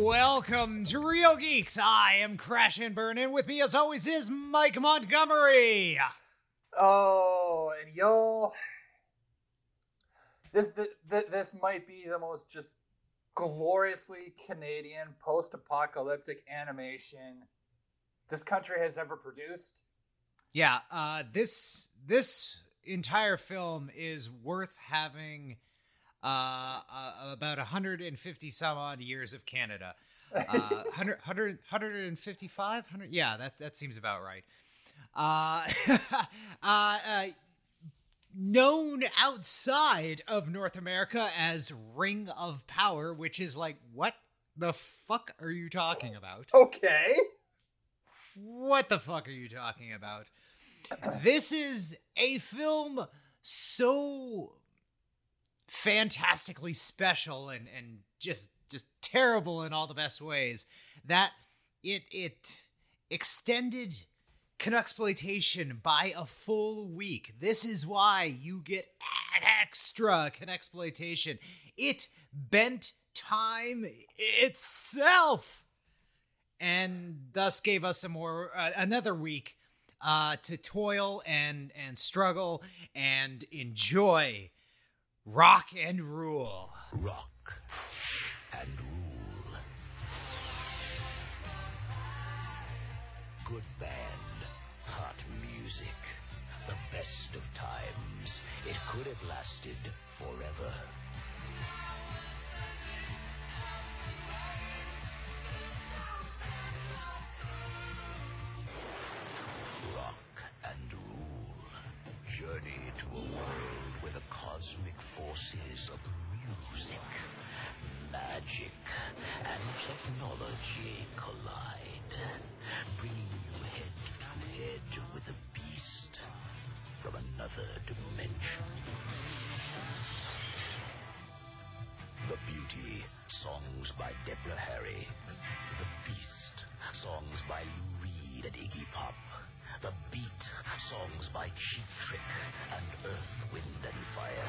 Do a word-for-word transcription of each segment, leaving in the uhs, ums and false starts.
Welcome to Real Geeks. I am Crash and Burn, and with me as always is Mike Montgomery. Oh, and y'all, this, this this might be the most just gloriously Canadian post-apocalyptic animation this country has ever produced. Yeah, uh, this this entire film is worth having uh, uh, about one hundred fifty some odd years of Canada. Uh, one hundred, one hundred, one fifty-five? one hundred, yeah, that, that seems about right. Uh, uh, uh, known outside of North America as Ring of Power, which is like, what the fuck are you talking about? Okay. What the fuck are you talking about? This is a film so fantastically special and, and just just terrible in all the best ways that it it extended Canucksploitation by a full week. This is why you get extra Canucksploitation. It bent time itself, and thus gave us a more uh, another week uh, to toil and and struggle and enjoy rock and rule. Rock and rule. Good band. Hot music, the best of times. It could have lasted forever. Rock and rule. Journey to a world where the cosmic forces of music, magic, and technology collide, bringing you head to head with a beast from another dimension. The Beauty, songs by Deborah Harry. The Beast, songs by Lou Reed and Iggy Pop. The Beat, songs by Cheap Trick and Earth, Wind and Fire.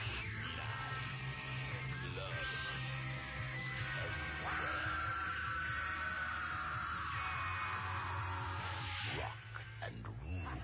Love. Rock and rule.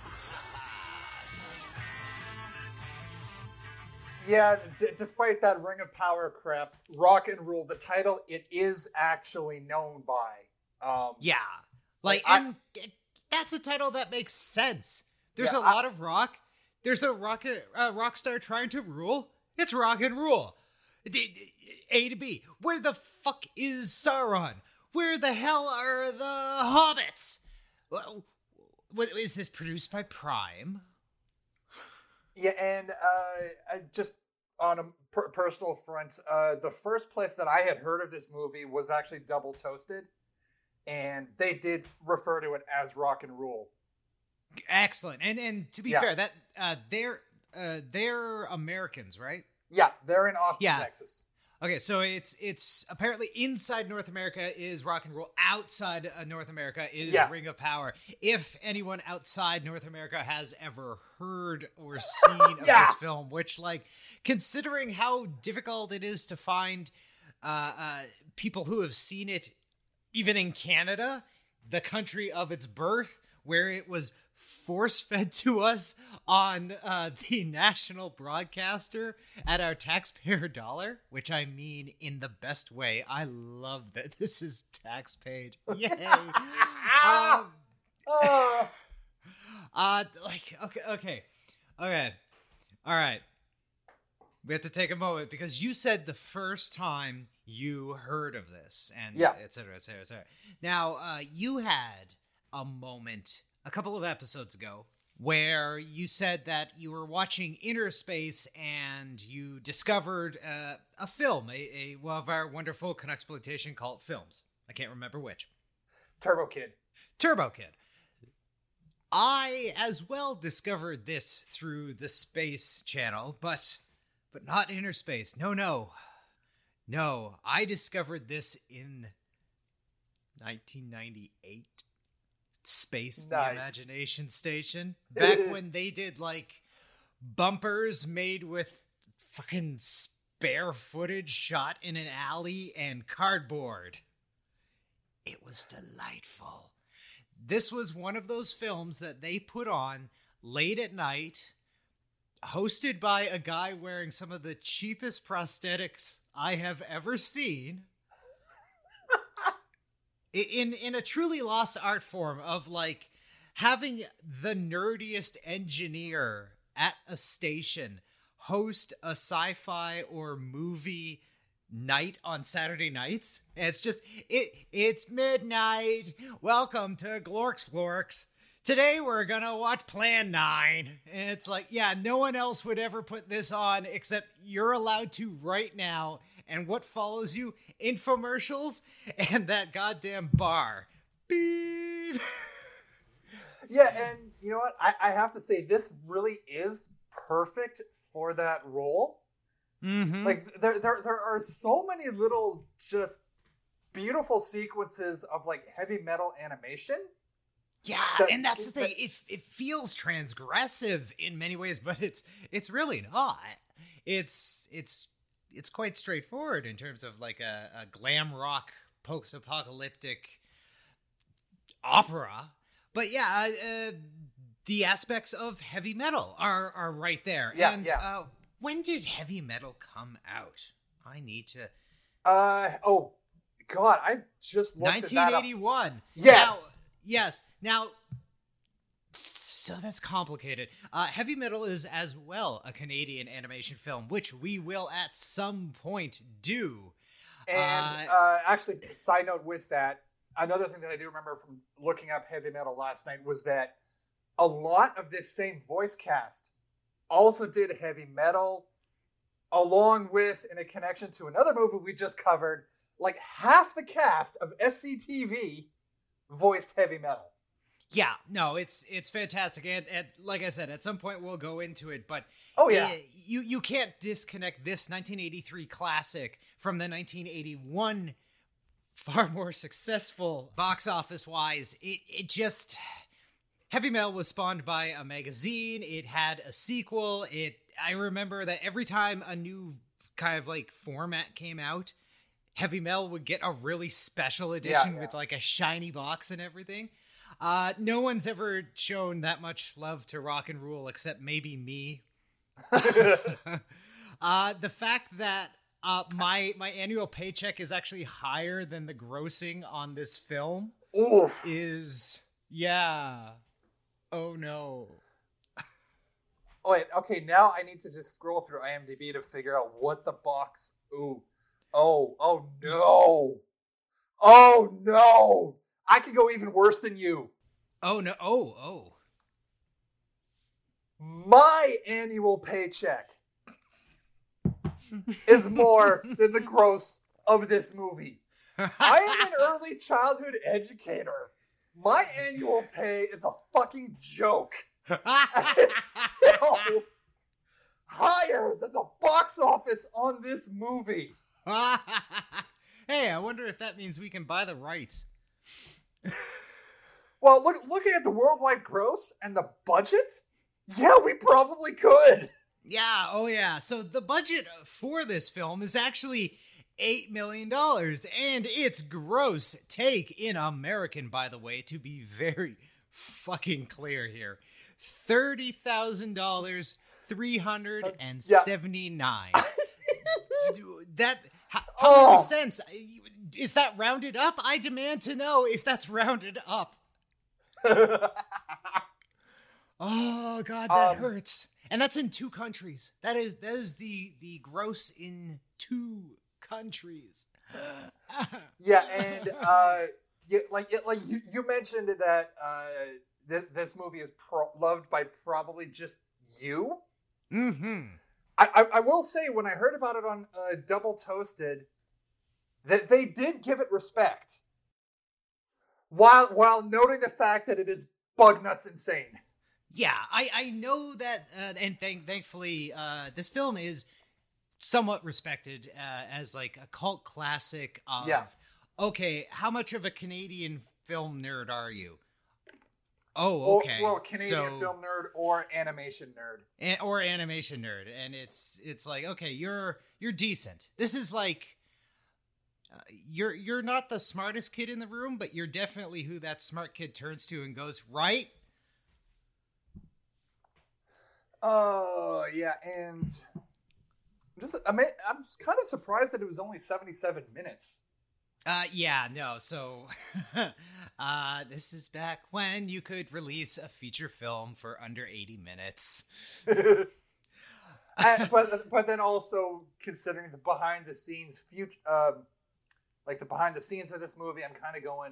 Yeah, d- despite that Ring of Power crap, Rock and Rule, the title, it is actually known by. Um, Yeah, like, I- and it, that's a title that makes sense. There's Yeah, a I- lot of rock. There's a rock uh, rock star trying to rule. It's rock and rule. D- d- A to B. Where the fuck is Sauron? Where the hell are the hobbits? Well, what, is this produced by Prime? Yeah, and uh, I just on a per- personal front, uh, the first place that I had heard of this movie was actually Double Toasted, and they did refer to it as Rock and Rule. Excellent. And and to be Yeah. fair, that uh, they're uh, they're Americans, right? Yeah, they're in Austin, Yeah. Texas. Okay, so it's it's apparently inside North America is rock and roll. Outside uh, North America is Yeah. Ring of Power. If anyone outside North America has ever heard or seen of Yeah. this film, which, like, considering how difficult it is to find uh, uh, people who have seen it, even in Canada, the country of its birth, where it was force-fed to us on uh, the national broadcaster at our taxpayer dollar, which I mean in the best way. I love that this is tax-paid. Yay! um, Oh. uh, like, okay, okay, okay, all right. We have to take a moment because you said the first time you heard of this, and Yeah. et cetera, et cetera, et cetera. Now, uh, you had a moment a couple of episodes ago where you said that you were watching Inner Space and you discovered uh, a film, a, a one of our wonderful Canucksploitation cult films. I can't remember which. Turbo Kid. Turbo Kid. I as well discovered this through the Space Channel, but but not Inner Space. No, no. No, I discovered this in nineteen ninety-eight. Space Nice. the Imagination Station. Back when they did, like, bumpers made with fucking spare footage shot in an alley and cardboard. It was delightful. This was one of those films that they put on late at night, hosted by a guy wearing some of the cheapest prosthetics I have ever seen. in in a truly lost art form of like having the nerdiest engineer at a station host a sci-fi or movie night on Saturday nights. And it's just, it it's midnight. Welcome to Glorks Glorks. Today we're gonna watch Plan nine. And it's like, yeah, no one else would ever put this on except you're allowed to right now. And what follows you? Infomercials and that goddamn bar. Beep. Yeah, and you know what? I, I have to say, this really is perfect for that role. Mm-hmm. Like, there, there, there are so many little, just beautiful sequences of like heavy metal animation. Yeah, that, and that's the thing. That, it it feels transgressive in many ways, but it's it's really not. It's it's it's quite straightforward in terms of like a, a glam rock post-apocalyptic opera. But yeah, uh, the aspects of heavy metal are are right there. Yeah, and yeah. Uh, when did heavy metal come out? I need to. Uh oh, God! I just looked at that up. nineteen eighty-one. Yes. Now, yes. Now, so that's complicated. Uh, heavy metal is as well a Canadian animation film, which we will at some point do. And Uh, uh, actually, side note with that, another thing that I do remember from looking up heavy metal last night was that a lot of this same voice cast also did heavy metal, along with, in a connection to another movie we just covered, like half the cast of S C T V voiced heavy metal. Yeah, no, it's it's fantastic, and, and like I said, at some point we'll go into it. But Oh yeah, eh, you you can't disconnect this nineteen eighty-three classic from the nineteen eighty-one far more successful box office wise. It it just heavy metal was spawned by a magazine. It had a sequel. It I remember that every time a new kind of like format came out, heavy metal would get a really special edition yeah. with like a shiny box and everything. Uh, no one's ever shown that much love to rock and roll except maybe me. uh, the fact that uh, my my annual paycheck is actually higher than the grossing on this film Oof. is, yeah. Oh no. Oh, wait, okay, now I need to just scroll through IMDb to figure out what the box. Ooh. Oh, oh no. Oh no. I could go even worse than you. Oh no. Oh, oh. My annual paycheck is more than the gross of this movie. I am an early childhood educator. My annual pay is a fucking joke. It's still higher than the box office on this movie. Hey, I wonder if that means we can buy the rights. Well, look, looking at the worldwide gross and the budget, yeah, we probably could. Yeah, oh yeah. So the budget for this film is actually eight million dollars, and it's gross take in American, by the way, to be very fucking clear here. thirty thousand dollars, three hundred seventy-nine dollars. Yeah. That, how, how Oh. many cents? Is that rounded up? I demand to know if that's rounded up. Oh God, that Um, hurts. And that's in two countries. That is that is the the gross in two countries. Yeah, and uh, yeah, like it, like you, you mentioned that uh, this, this movie is pro- loved by probably just you. Mm-hmm. I, I I will say when I heard about it on uh, Double Toasted, that they did give it respect, while while noting the fact that it is bug nuts insane. Yeah, I, I know that, uh, and thank thankfully, uh, this film is somewhat respected uh, as like a cult classic of, Yeah. okay, how much of a Canadian film nerd are you? Oh, Or- okay. Well, Canadian So- film nerd or animation nerd. a- or animation nerd, and it's it's like, okay, you're you're decent. This is like uh, you're you're not the smartest kid in the room, but you're definitely who that smart kid turns to and goes, right? Oh, yeah, and just I mean, I'm kind of surprised that it was only seventy-seven minutes. Uh, yeah, no. So, uh, this is back when you could release a feature film for under eighty minutes. and, but but then also considering the behind the scenes future, um, like the behind the scenes of this movie, I'm kind of going.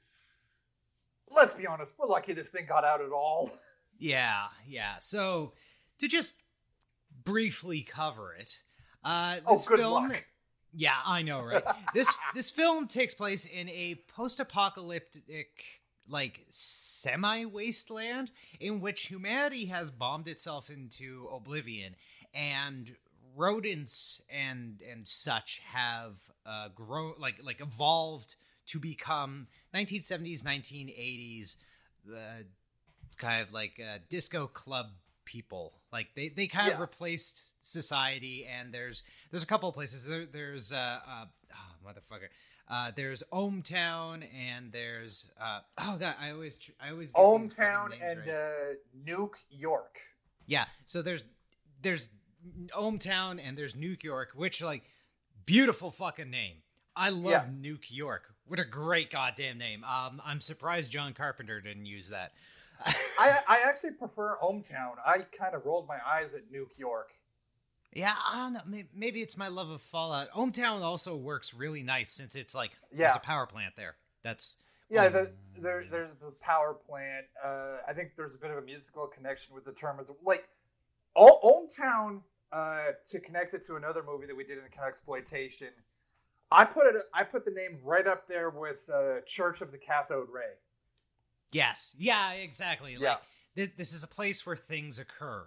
Let's be honest, we're lucky this thing got out at all. Yeah, yeah. So, to just briefly cover it, uh, this oh, good film. luck. Yeah, I know, right? this this film takes place in a post-apocalyptic, like, semi-wasteland in which humanity has bombed itself into oblivion, and rodents and and such have uh, grown, like like evolved to become nineteen seventies, nineteen eighties, uh, kind of like uh, disco club people. Like they, they kind yeah. of replaced society, and there's there's a couple of places. There, there's uh, uh oh, motherfucker. Uh, there's ohmTown, and there's uh oh god, I always tr- I always get ohmTown and right. uh, Nuke York. Yeah, so there's there's ohmTown and there's Nuke York, which like beautiful fucking name. I love yeah. Nuke York. What a great goddamn name. Um, I'm surprised John Carpenter didn't use that. I I actually prefer ohmTown. I kind of rolled my eyes at Nuke York. Yeah, I don't know. Maybe it's my love of Fallout. ohmTown also works really nice since it's like yeah. there's a power plant there. That's yeah. Um, the, there there's the power plant. Uh, I think there's a bit of a musical connection with the term as like ohmTown. Uh, to connect it to another movie that we did in Connexploitation, I put it. I put the name right up there with uh, Church of the Cathode Ray. Yes. Yeah. Exactly. Yeah. Like this, this is a place where things occur.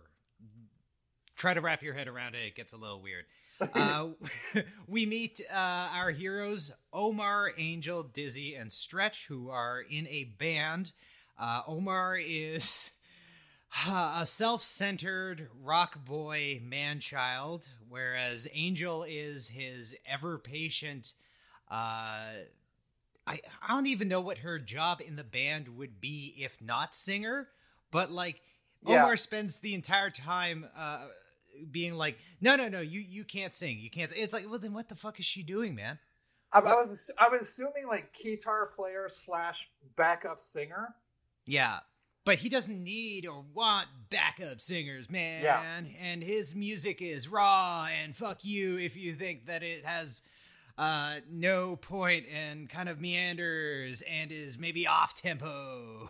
Try to wrap your head around it. It gets a little weird. Uh, we meet uh, our heroes, Omar, Angel, Dizzy, and Stretch, who are in a band. Uh, Omar is uh, a self-centered rock boy man-child, whereas Angel is his ever-patient... Uh, I, I don't even know what her job in the band would be if not singer, but like Omar yeah. spends the entire time... Uh, being like, no, no, no, you you can't sing, you can't. It's like, well, then what the fuck is she doing, man? I, I was I was assuming like guitar player slash backup singer. Yeah, but he doesn't need or want backup singers, man. Yeah. And his music is raw, and fuck you if you think that it has uh, no point and kind of meanders and is maybe off tempo.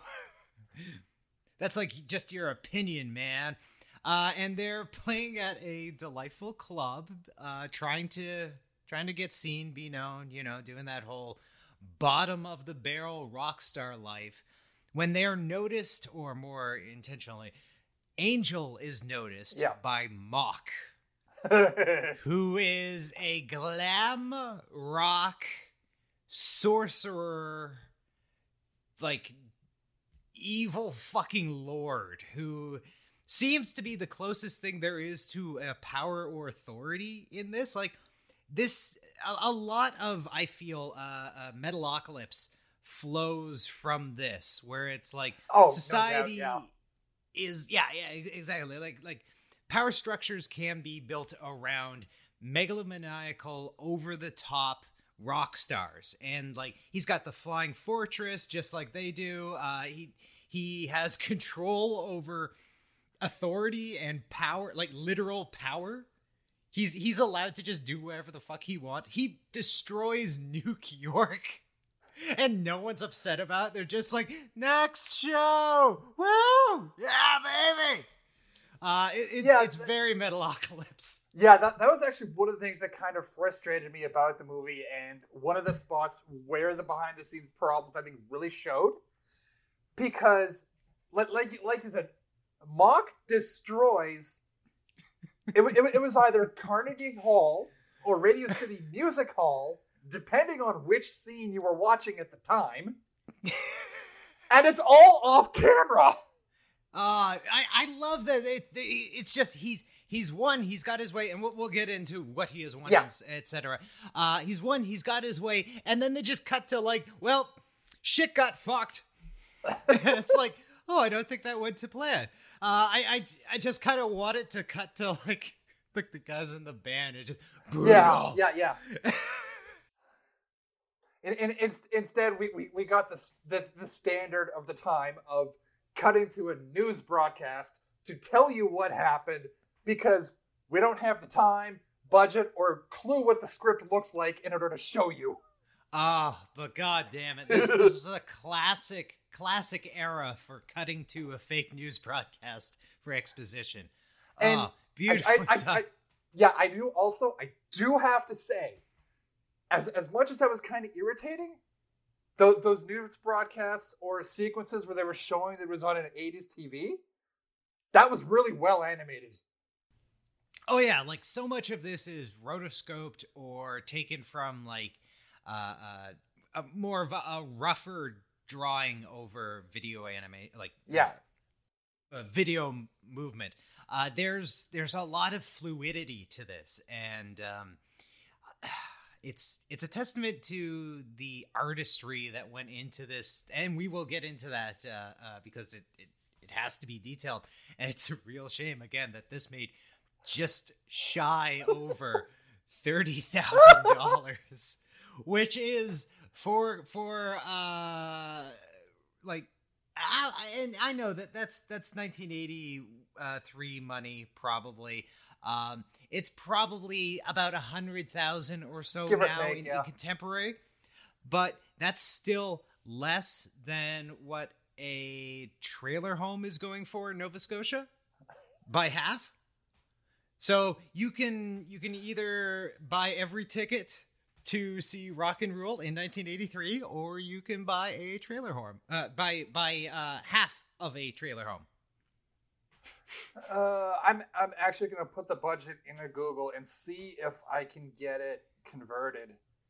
That's like just your opinion, man. Uh, and they're playing at a delightful club, uh, trying to trying to get seen, be known, you know, doing that whole bottom of the barrel rock star life. When they're noticed, or more intentionally, Angel is noticed yeah. by Mock, who is a glam rock sorcerer, like evil fucking lord who seems to be the closest thing there is to a power or authority in this. Like this, a, a lot of, I feel, uh, uh, Metalocalypse flows from this, where it's like oh, society no doubt, yeah. is, yeah, yeah, exactly. Like, like power structures can be built around megalomaniacal, over the top rock stars. And like, he's got the flying fortress just like they do. Uh, he, he has control over authority and power, like literal power. He's he's allowed to just do whatever the fuck he wants. He destroys Nuke York, and no one's upset about it. They're just like, next show, woo, yeah, baby. Uh, it, it, yeah, it's th- very Metalocalypse. Yeah, that that was actually one of the things that kind of frustrated me about the movie, and one of the spots where the behind the scenes problems I think really showed, because like like like you said, Mock destroys. It, it, it was either Carnegie Hall or Radio City Music Hall, depending on which scene you were watching at the time. And it's all off camera. Uh, I, I love that it, it's just he's he's won, he's got his way, and we'll, we'll get into what he has won, Yeah. et cetera. Uh, he's won, he's got his way, and then they just cut to like, well, shit got fucked. It's like, oh, I don't think that went to plan. Uh, I, I I just kind of want it to cut to like, like the guys in the band. It just yeah, yeah, yeah. in, in, in, instead, we, we, we got the, the the standard of the time of cutting to a news broadcast to tell you what happened because we don't have the time, budget, or clue what the script looks like in order to show you. Oh, but god damn it. This, this was a classic, classic era for cutting to a fake news broadcast for exposition. And oh, beautifully I, I, done. I, I, yeah, I do also, I do have to say, as as much as that was kind of irritating, th- those news broadcasts or sequences where they were showing that it was on an eighties T V, that was really well animated. Oh yeah, like so much of this is rotoscoped or taken from like uh, uh, a more of a, a rougher drawing over video anime, like Yeah. uh, uh, video m- movement. Uh, there's there's a lot of fluidity to this, and um, it's it's a testament to the artistry that went into this, and we will get into that uh, uh, because it, it it has to be detailed, and it's a real shame again that this made just shy over thirty thousand dollars, which is for for uh like I, and I know that that's that's nineteen eighty-three money probably. Um, it's probably about a hundred thousand or so Give or now take, in, yeah. in contemporary, but that's still less than what a trailer home is going for in Nova Scotia by half. So you can you can either buy every ticket to see Rock and Roll in nineteen eighty-three, or you can buy a trailer home. Uh, buy buy uh, half of a trailer home. Uh, I'm I'm actually gonna put the budget into Google and see if I can get it converted.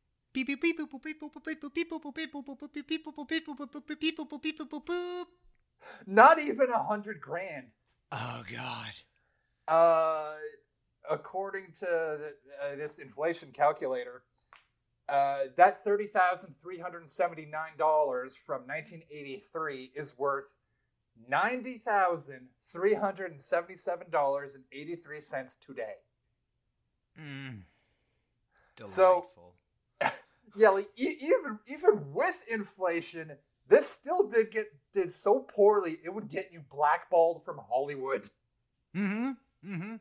Not even a hundred grand. Oh God. Uh, according to the, uh, this inflation calculator, uh, that thirty thousand three hundred seventy-nine dollars from nineteen eighty-three is worth ninety thousand three hundred seventy-seven dollars and eighty-three cents today. Mm. Delightful. So, yeah, like e- even even with inflation, this still did get did so poorly it would get you blackballed from Hollywood. Mm-hmm. Mm-hmm.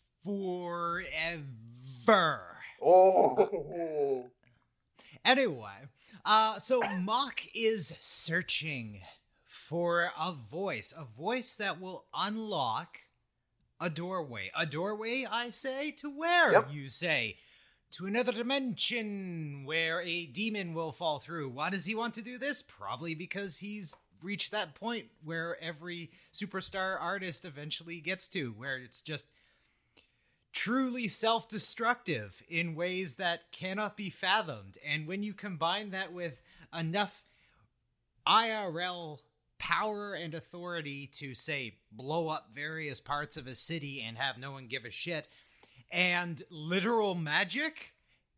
Forever. Oh. Anyway, uh, so Mock is searching for a voice, a voice that will unlock a doorway. A doorway, I say, to where, Yep. you say? To another dimension where a demon will fall through. Why does he want to do this? Probably because he's reached that point where every superstar artist eventually gets to, where it's just truly self-destructive in ways that cannot be fathomed. And when you combine that with enough I R L power and authority to, say, blow up various parts of a city and have no one give a shit, and literal magic,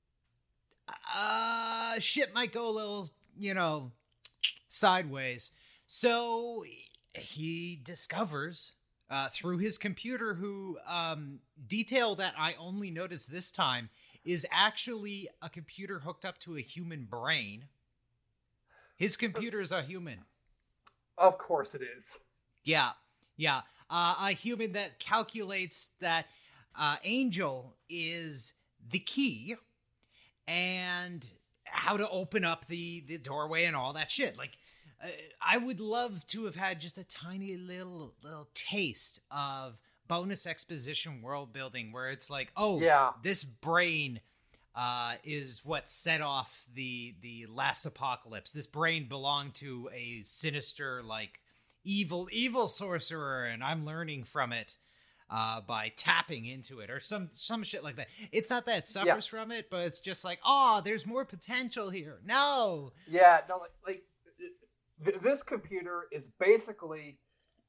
uh, shit might go a little, you know, sideways. So he discovers uh, through his computer, who um, detail that I only noticed this time is actually a computer hooked up to a human brain. His computer is a human. Of course it is. Yeah, yeah. Uh, a human that calculates that uh, Angel is the key and how to open up the, the doorway and all that shit. Like, uh, I would love to have had just a tiny little little taste of bonus exposition world building where it's like, oh, Yeah. this brain uh, is what set off the the last apocalypse. This brain belonged to a sinister, like, evil, evil sorcerer, and I'm learning from it uh, by tapping into it, or some some shit like that. It's not that it suffers from it, but it's just like, oh, there's more potential here. No. Yeah, no, like, like th- this computer is basically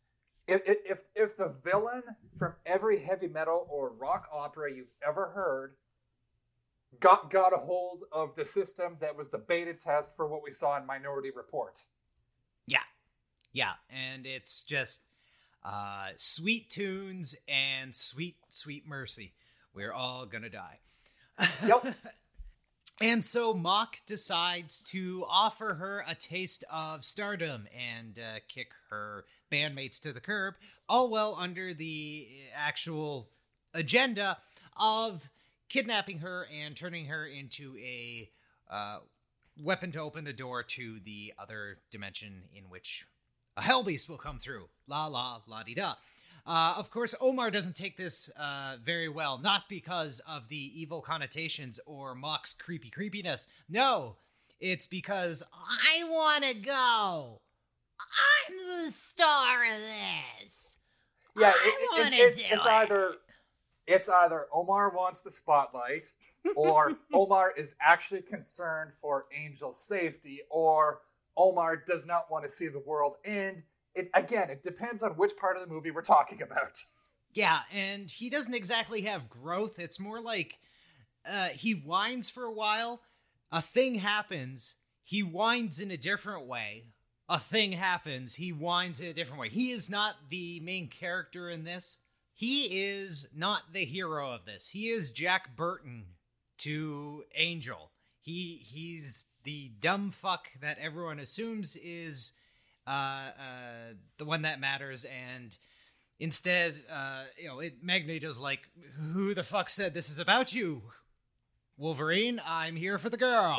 if if if the villain from every heavy metal or rock opera you've ever heard got got a hold of the system that was the beta test for what we saw in Minority Report. Yeah. Yeah, and it's just uh, sweet tunes and sweet, sweet mercy. We're all gonna die. Yep. And so Mock decides to offer her a taste of stardom and uh, kick her bandmates to the curb, all well under the actual agenda of kidnapping her and turning her into a uh, weapon to open the door to the other dimension in which a Hellbeast will come through. La la la di da. Uh, of course, Omar doesn't take this uh, very well, not because of the evil connotations or Mock's creepy creepiness. No, it's because I want to go. I'm the star of this. Yeah, I it, want it, to it's, do it's it. either it's either Omar wants the spotlight, or Omar is actually concerned for Angel's safety, or Omar does not want to see the world end. It, again, it depends on which part of the movie we're talking about. Yeah, and he doesn't exactly have growth. It's more like uh, he whines for a while, a thing happens, he whines in a different way, a thing happens, he whines in a different way. He is not the main character in this. He is not the hero of this. He is Jack Burton to Angel. He He's the dumb fuck that everyone assumes is Uh, uh, the one that matters, and instead, uh, you know, it, Magneto's like, who the fuck said this is about you? Wolverine, I'm here for the girl.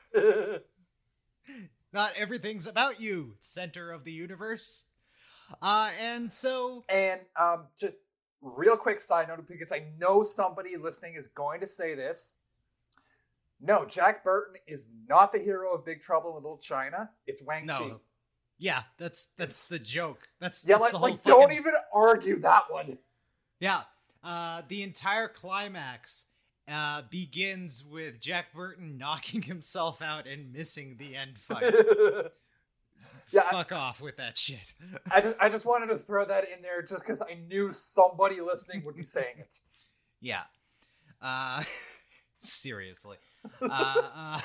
Not everything's about you, center of the universe. Uh, and so... And um, just real quick side note, because I know somebody listening is going to say this. No, Jack Burton is not the hero of Big Trouble in Little China. It's Wang Chi. No. Yeah, that's that's the joke. That's, yeah, that's like, the whole like fucking... don't even argue that one. Yeah, uh, the entire climax uh, begins with Jack Burton knocking himself out and missing the end fight. Yeah, Fuck I, off with that shit. I just I just wanted to throw that in there just because I knew somebody listening would be saying it. Yeah. Uh, seriously. Uh, uh,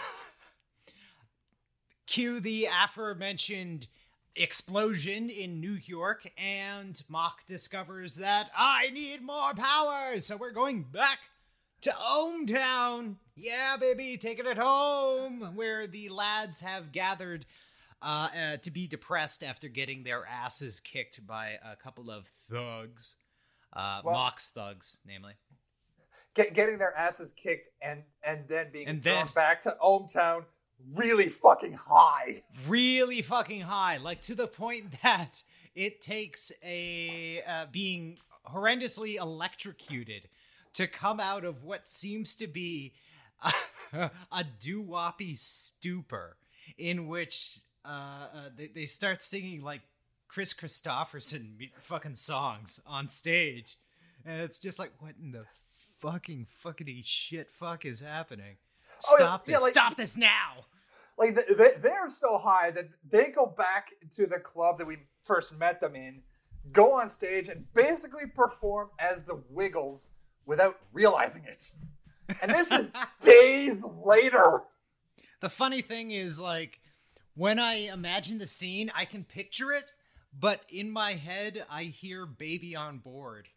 cue the aforementioned explosion in New York, and Mock discovers that I need more power, so we're going back to Ohmtown. Yeah, baby, taking it home, where the lads have gathered uh, uh, to be depressed after getting their asses kicked by a couple of thugs. Uh, well, Mock's thugs, namely. Get, getting their asses kicked and, and then being and thrown then, back to Ohmtown really fucking high. Really fucking high. Like, to the point that it takes a uh, being horrendously electrocuted to come out of what seems to be a, a doo-woppy stupor in which uh, uh, they, they start singing, like, Chris Christopherson fucking songs on stage. And it's just like, what in the fucking fuckity shit fuck is happening? Stop oh, yeah, this. Yeah, like, Stop this now. Like, they, they're so high that they go back to the club that we first met them in, go on stage, and basically perform as the Wiggles without realizing it. And this is days later. The funny thing is, like, when I imagine the scene, I can picture it, but in my head, I hear Baby on Board.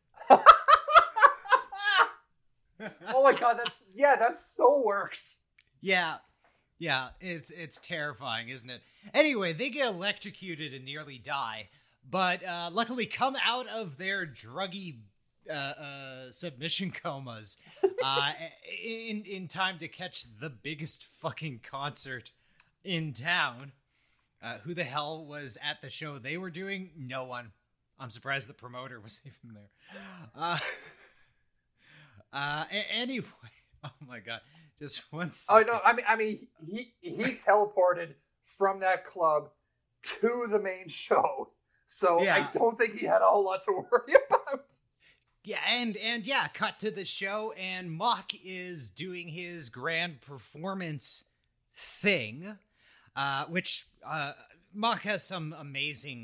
Oh my god, that's yeah, that so works. Yeah, yeah, it's it's terrifying, isn't it? Anyway, they get electrocuted and nearly die, but uh, luckily come out of their druggy uh, uh, submission comas uh, in in time to catch the biggest fucking concert in town. Uh, who the hell was at the show they were doing? No one. I'm surprised the promoter was even there. Uh, Uh, anyway, oh my god, just one second. Oh no, I mean, I mean, he he teleported from that club to the main show, so yeah. I don't think he had a whole lot to worry about. Yeah, and and yeah, cut to the show, and Mock is doing his grand performance thing, uh, which uh, Mock has some amazing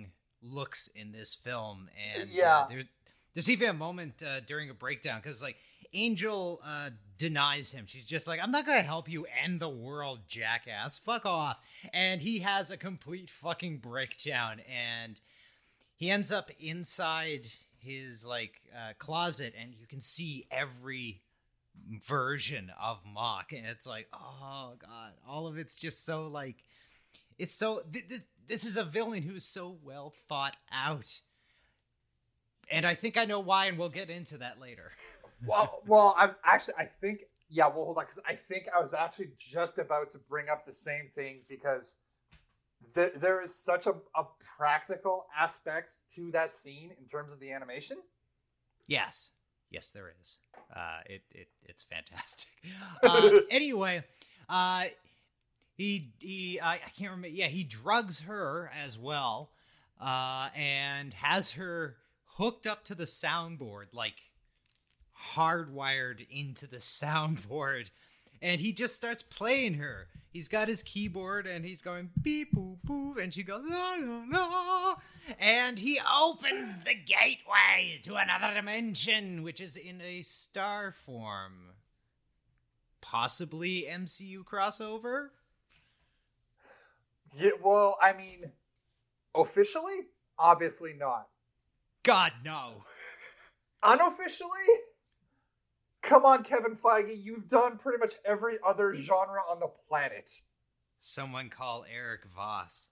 looks in this film. And yeah. uh, there's, there's even a moment uh, during a breakdown, because like Angel uh, denies him. She's just like, I'm not going to help you end the world, jackass. Fuck off. And he has a complete fucking breakdown, and he ends up inside his like uh, closet, and you can see every version of Mok, and it's like, oh god, all of it's just so like, it's so th- th- this is a villain who's so well thought out, and I think I know why, and we'll get into that later. well, well, I'm actually, I think, yeah, well, hold on, because I think I was actually just about to bring up the same thing, because th- there is such a, a practical aspect to that scene in terms of the animation. Yes. Yes, there is. Uh, it, it it's fantastic. Uh, anyway, uh, he he I, I can't remember. Yeah, he drugs her as well, uh, and has her hooked up to the soundboard, like hardwired into the soundboard, and he just starts playing her. He's got his keyboard, and he's going beep boop boop, and she goes la la la, and he opens the gateway to another dimension, which is in a star form. Possibly M C U crossover? Yeah, well, I mean, officially, obviously not. God, no. Unofficially? Come on, Kevin Feige, you've done pretty much every other genre on the planet. Someone call Eric Voss.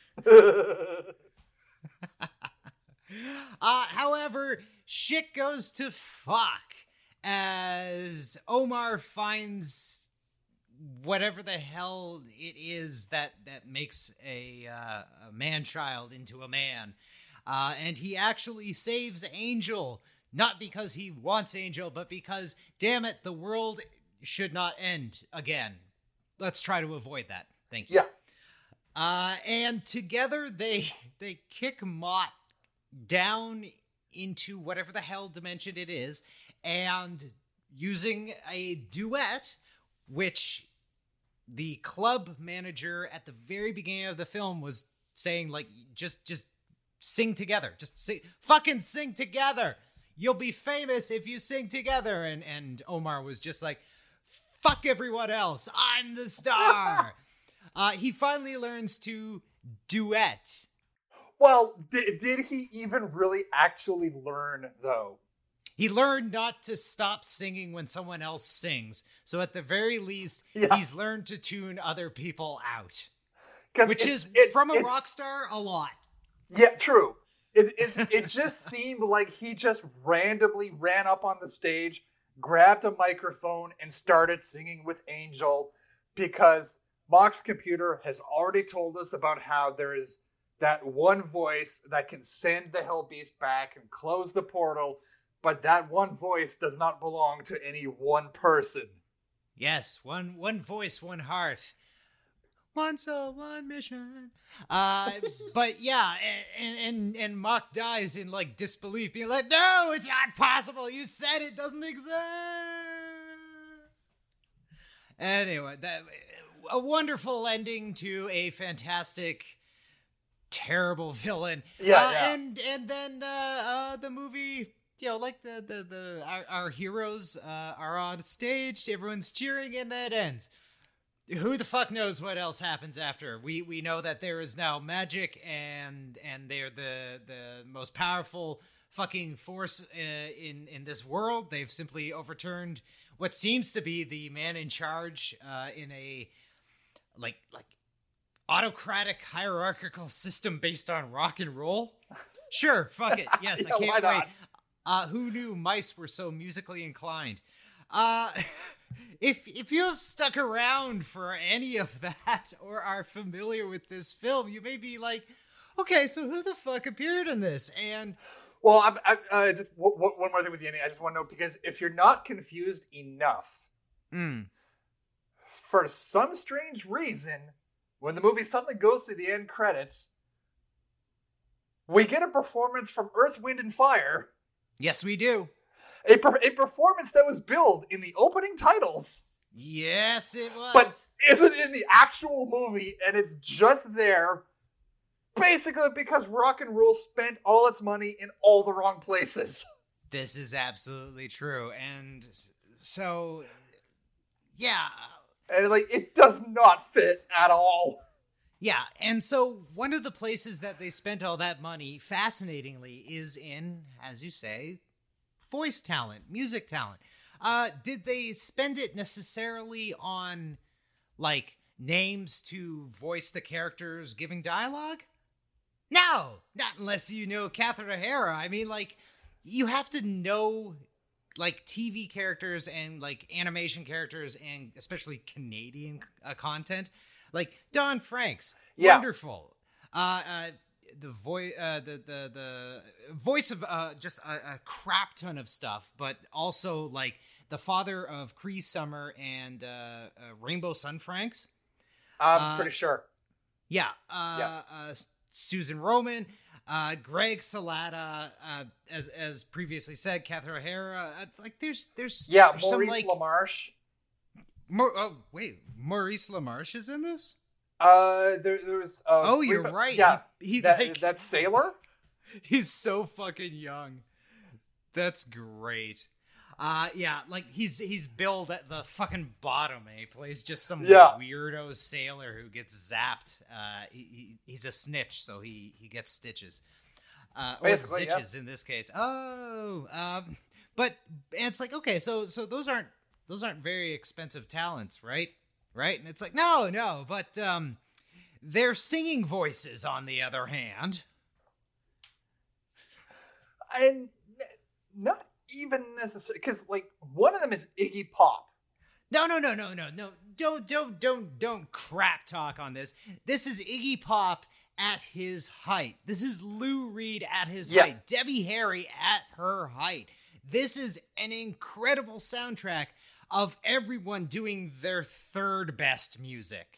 uh, however, shit goes to fuck as Omar finds whatever the hell it is that, that makes a, uh, a man-child into a man. Uh, and he actually saves Angel. Not because he wants Angel, but because, damn it, the world should not end again. Let's try to avoid that. Thank you. Yeah. Uh, and together they they kick Mott down into whatever the hell dimension it is, and using a duet, which the club manager at the very beginning of the film was saying, like, just just sing together. Just sing, fucking sing together. You'll be famous if you sing together. And, and Omar was just like, fuck everyone else. I'm the star. uh, he finally learns to duet. Well, did, did he even really actually learn, though? He learned not to stop singing when someone else sings. So at the very least, yeah. he's learned to tune other people out. Which it's, is, it's, from a it's, rock star, a lot. Yeah, true. It, it, it just seemed like he just randomly ran up on the stage, grabbed a microphone, and started singing with Angel, because Mok's computer has already told us about how there is that one voice that can send the Hellbeast back and close the portal, but that one voice does not belong to any one person. Yes, one one voice, one heart. One soul, one mission. Uh, but yeah, and, and and Mok dies in like disbelief, being like, "No, it's not possible. You said it doesn't exist." Anyway, that a wonderful ending to a fantastic, terrible villain. Yeah, uh, yeah. And and then uh, uh, the movie, you know, like the the the our, our heroes uh, are on stage, everyone's cheering, and that ends. Who the fuck knows what else happens after? We we know that there is now magic, and and they're the the most powerful fucking force uh, in in this world. They've simply overturned what seems to be the man in charge uh, in a like like autocratic hierarchical system based on rock and roll. Sure, fuck it. Yes, yeah, I can't why wait. Uh, who knew mice were so musically inclined? Uh, if if you have stuck around for any of that or are familiar with this film, you may be like, okay, so who the fuck appeared in this? And well, I'm, I'm uh, just w- w- one more thing with the ending. I just want to know, because if you're not confused enough, mm. for some strange reason, when the movie suddenly goes to the end credits, we get a performance from Earth, Wind, and Fire. Yes, we do. A, per- a performance that was billed in the opening titles. Yes, it was. But isn't in the actual movie, and it's just there basically because rock and roll spent all its money in all the wrong places. This is absolutely true. And so, yeah. And like, it does not fit at all. Yeah, and so one of the places that they spent all that money, fascinatingly, is in, as you say, voice talent, music talent. Uh, did they spend it necessarily on, like, names to voice the characters giving dialogue? No, not unless you know Catherine O'Hara. I mean, like, you have to know, like, T V characters and, like, animation characters and especially Canadian uh, content. Like Don Franks, yeah. wonderful. Uh, uh, the voice, uh, the the the voice of uh, just a, a crap ton of stuff, but also like the father of Cree Summer and uh, uh, Rainbow Sun Franks. I'm uh, pretty sure. Yeah, uh, yeah. Uh, Susan Roman, uh, Greg Salata, uh, as as previously said, Catherine O'Hara. Uh, like there's there's yeah, there's Maurice some, like, LaMarche. Mo- oh wait, Maurice LaMarche is in this? Uh, there, there's. Uh, oh, you're right. Yeah, he, he that, like, that's Sailor. He's so fucking young. That's great. Uh, yeah, like he's he's billed at the fucking bottom, and he plays just some yeah. weirdo sailor who gets zapped. Uh, he, he he's a snitch, so he he gets stitches. Uh, or Basically, stitches yeah. in this case. Oh, um, but it's like okay, so so those aren't. Those aren't very expensive talents, right? Right? And it's like, no, no, but um, their singing voices, on the other hand. And not even necessarily, because, like, one of them is Iggy Pop. No, no, no, no, no, no. Don't, don't, don't, don't crap talk on this. This is Iggy Pop at his height. This is Lou Reed at his yeah. height. Debbie Harry at her height. This is an incredible soundtrack of everyone doing their third best music.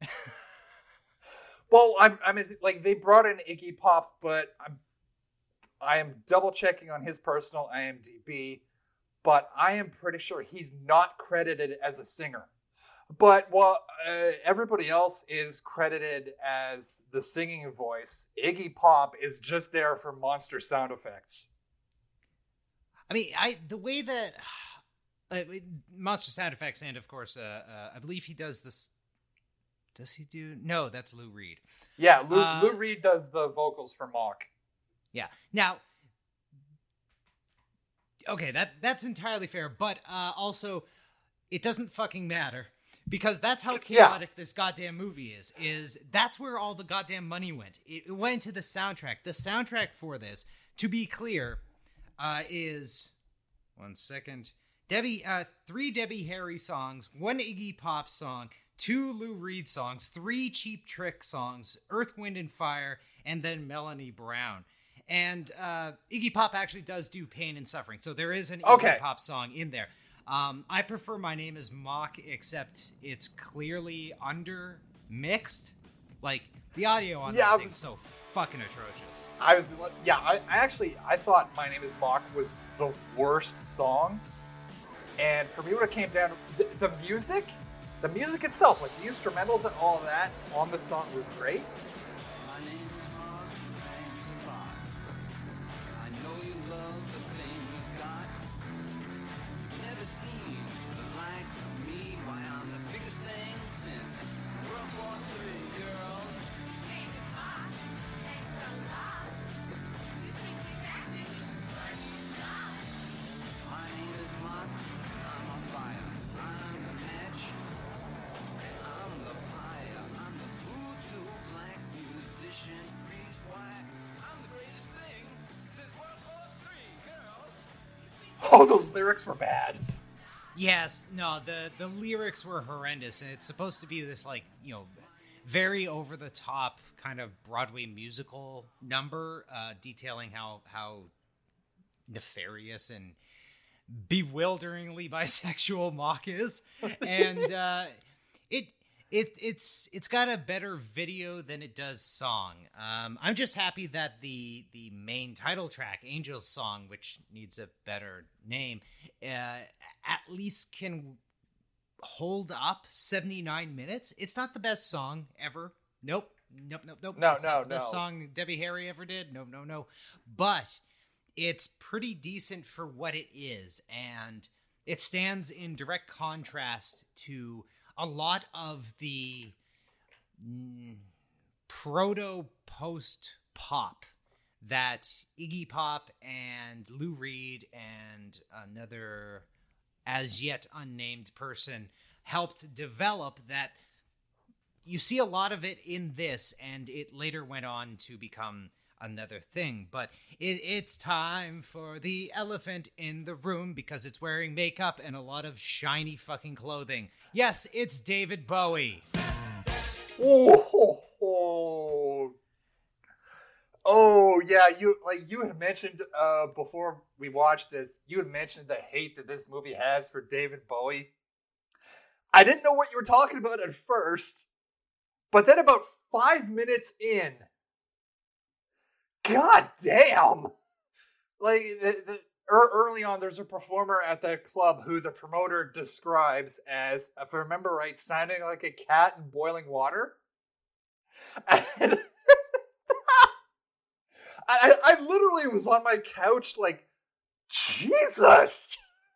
Well, I'm, I mean, like, they brought in Iggy Pop, but I'm, I am double checking on his personal I M D B, but I am pretty sure he's not credited as a singer. But while uh, everybody else is credited as the singing voice, Iggy Pop is just there for monster sound effects. I mean, I the way that uh, monster sound effects, and of course, uh, uh, I believe he does this. Does he do? No, that's Lou Reed. Yeah, Lou, uh, Lou Reed does the vocals for Mock. Yeah. Now, okay, that that's entirely fair, but uh, also, it doesn't fucking matter. Because that's how chaotic yeah. this goddamn movie is. Is that's where all the goddamn money went. It, it went to the soundtrack. The soundtrack for this, to be clear, uh, is one second. Debbie, uh, three Debbie Harry songs, one Iggy Pop song, two Lou Reed songs, three Cheap Trick songs, Earth, Wind, and Fire, and then Melanie Brown. And uh, Iggy Pop actually does do Pain and Suffering, so there is an Iggy okay. Pop song in there. Um, I prefer My Name is Mock, except it's clearly under mixed. Like the audio on yeah, that thing's so fucking atrocious. I was, yeah, I, I actually I thought My Name is Mock was the worst song, and for me, when it came down to the, the music, the music itself, like the instrumentals and all of that on the song were great. Oh, those lyrics were bad. Yes, no, the, the lyrics were horrendous, and it's supposed to be this, like, you know, very over-the-top kind of Broadway musical number, uh, detailing how how nefarious and bewilderingly bisexual Mock is. And uh, it it it's it's got a better video than it does song. Um, I'm just happy that the the main title track, Angel's Song, which needs a better name, uh, at least can hold up seventy-nine minutes. It's not the best song ever. Nope, nope, nope, nope. No, it's no, not the best no. song Debbie Harry ever did. No, no, no. But it's pretty decent for what it is, and it stands in direct contrast to a lot of the mm, proto-post-pop that Iggy Pop and Lou Reed and another as yet unnamed person helped develop. That you see a lot of it in this, and it later went on to become another thing. But it, it's time for the elephant in the room because it's wearing makeup and a lot of shiny fucking clothing. Yes, it's David Bowie. Oh, oh, oh. Oh, yeah, you like you had mentioned uh, before we watched this, you had mentioned the hate that this movie has for David Bowie. I didn't know what you were talking about at first, but then about five minutes in, god damn! Like, the, the, early on, there's a performer at the club who the promoter describes as, if I remember right, sounding like a cat in boiling water. And I, I literally was on my couch like, Jesus!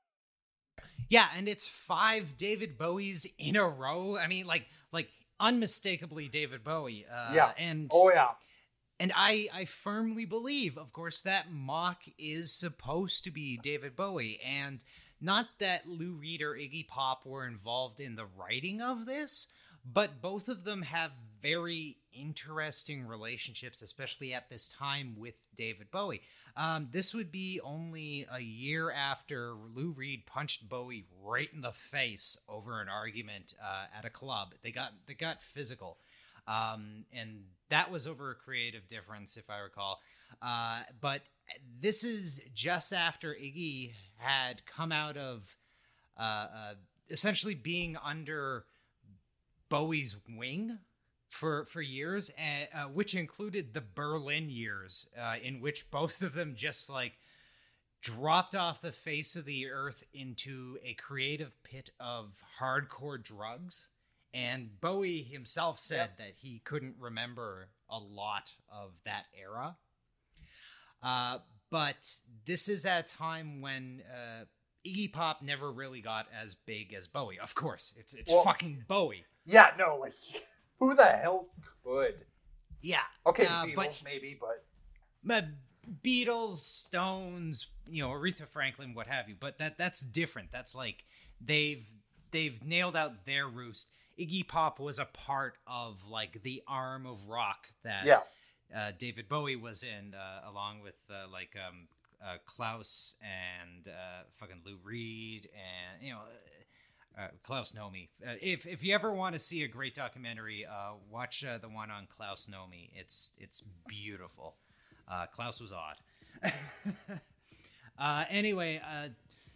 Yeah, and it's five David Bowies in a row. I mean, like, like unmistakably David Bowie. Uh, yeah. And, oh, yeah. And I, I firmly believe, of course, that Mock is supposed to be David Bowie. And not that Lou Reed or Iggy Pop were involved in the writing of this, but both of them have very interesting relationships, especially at this time with David Bowie. Um, this would be only a year after Lou Reed punched Bowie right in the face over an argument uh, at a club. They got they got physical, um, and that was over a creative difference, if I recall. Uh, but this is just after Iggy had come out of uh, uh, essentially being under Bowie's wing for for years, uh, uh, which included the Berlin years, uh, in which both of them just like dropped off the face of the earth into a creative pit of hardcore drugs. And Bowie himself said yep. that he couldn't remember a lot of that era. Uh, but this is at a time when uh, Iggy Pop never really got as big as Bowie. Of course, it's it's well, fucking Bowie. Yeah, no, like, who the hell could? Yeah. Okay, the uh, Beatles, but, maybe, but... but Beatles, Stones, you know, Aretha Franklin, what have you. But that that's different. That's like, they've they've nailed out their roost. Iggy Pop was a part of, like, the arm of rock that yeah. uh, David Bowie was in, uh, along with, uh, like, um, uh, Klaus and uh, fucking Lou Reed and, you know... Uh, Klaus Nomi. Uh, if if you ever want to see a great documentary, uh, watch uh, the one on Klaus Nomi. It's it's beautiful. Uh, Klaus was odd. uh, anyway, uh,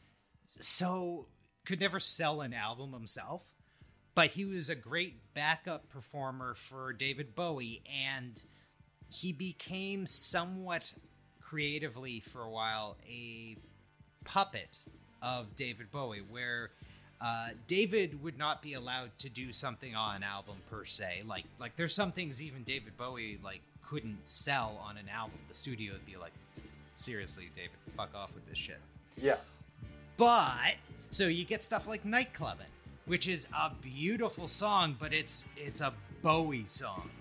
so could never sell an album himself, but he was a great backup performer for David Bowie, and he became somewhat creatively for a while a puppet of David Bowie, where Uh, David would not be allowed to do something on an album per se. Like, like there's some things even David Bowie like couldn't sell on an album. The studio would be like, seriously, David, fuck off with this shit. Yeah. But so you get stuff like Nightclubbin', which is a beautiful song, but it's it's a Bowie song.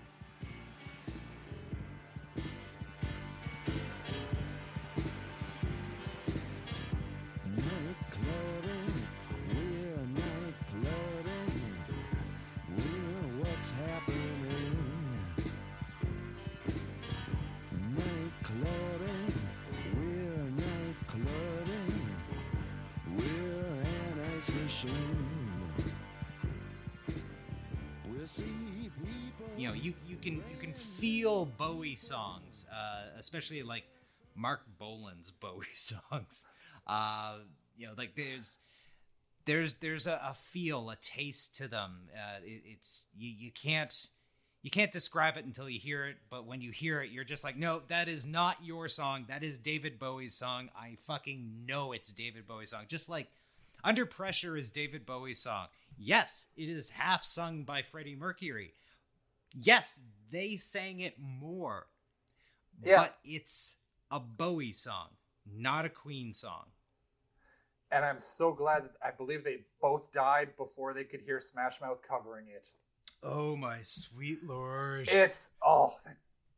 You know, you, you can you can feel Bowie songs, uh, especially like Mark Bolan's Bowie songs. Uh, you know, like there's there's there's a, a feel, a taste to them. Uh, it, it's you you can't you can't describe it until you hear it. But when you hear it, you're just like, no, that is not your song. That is David Bowie's song. I fucking know it's David Bowie's song. Just like Under Pressure is David Bowie's song. Yes, it is half sung by Freddie Mercury. Yes, they sang it more. Yeah. But it's a Bowie song, not a Queen song. And I'm so glad that I believe they both died before they could hear Smash Mouth covering it. Oh, my sweet lord. It's, oh, that,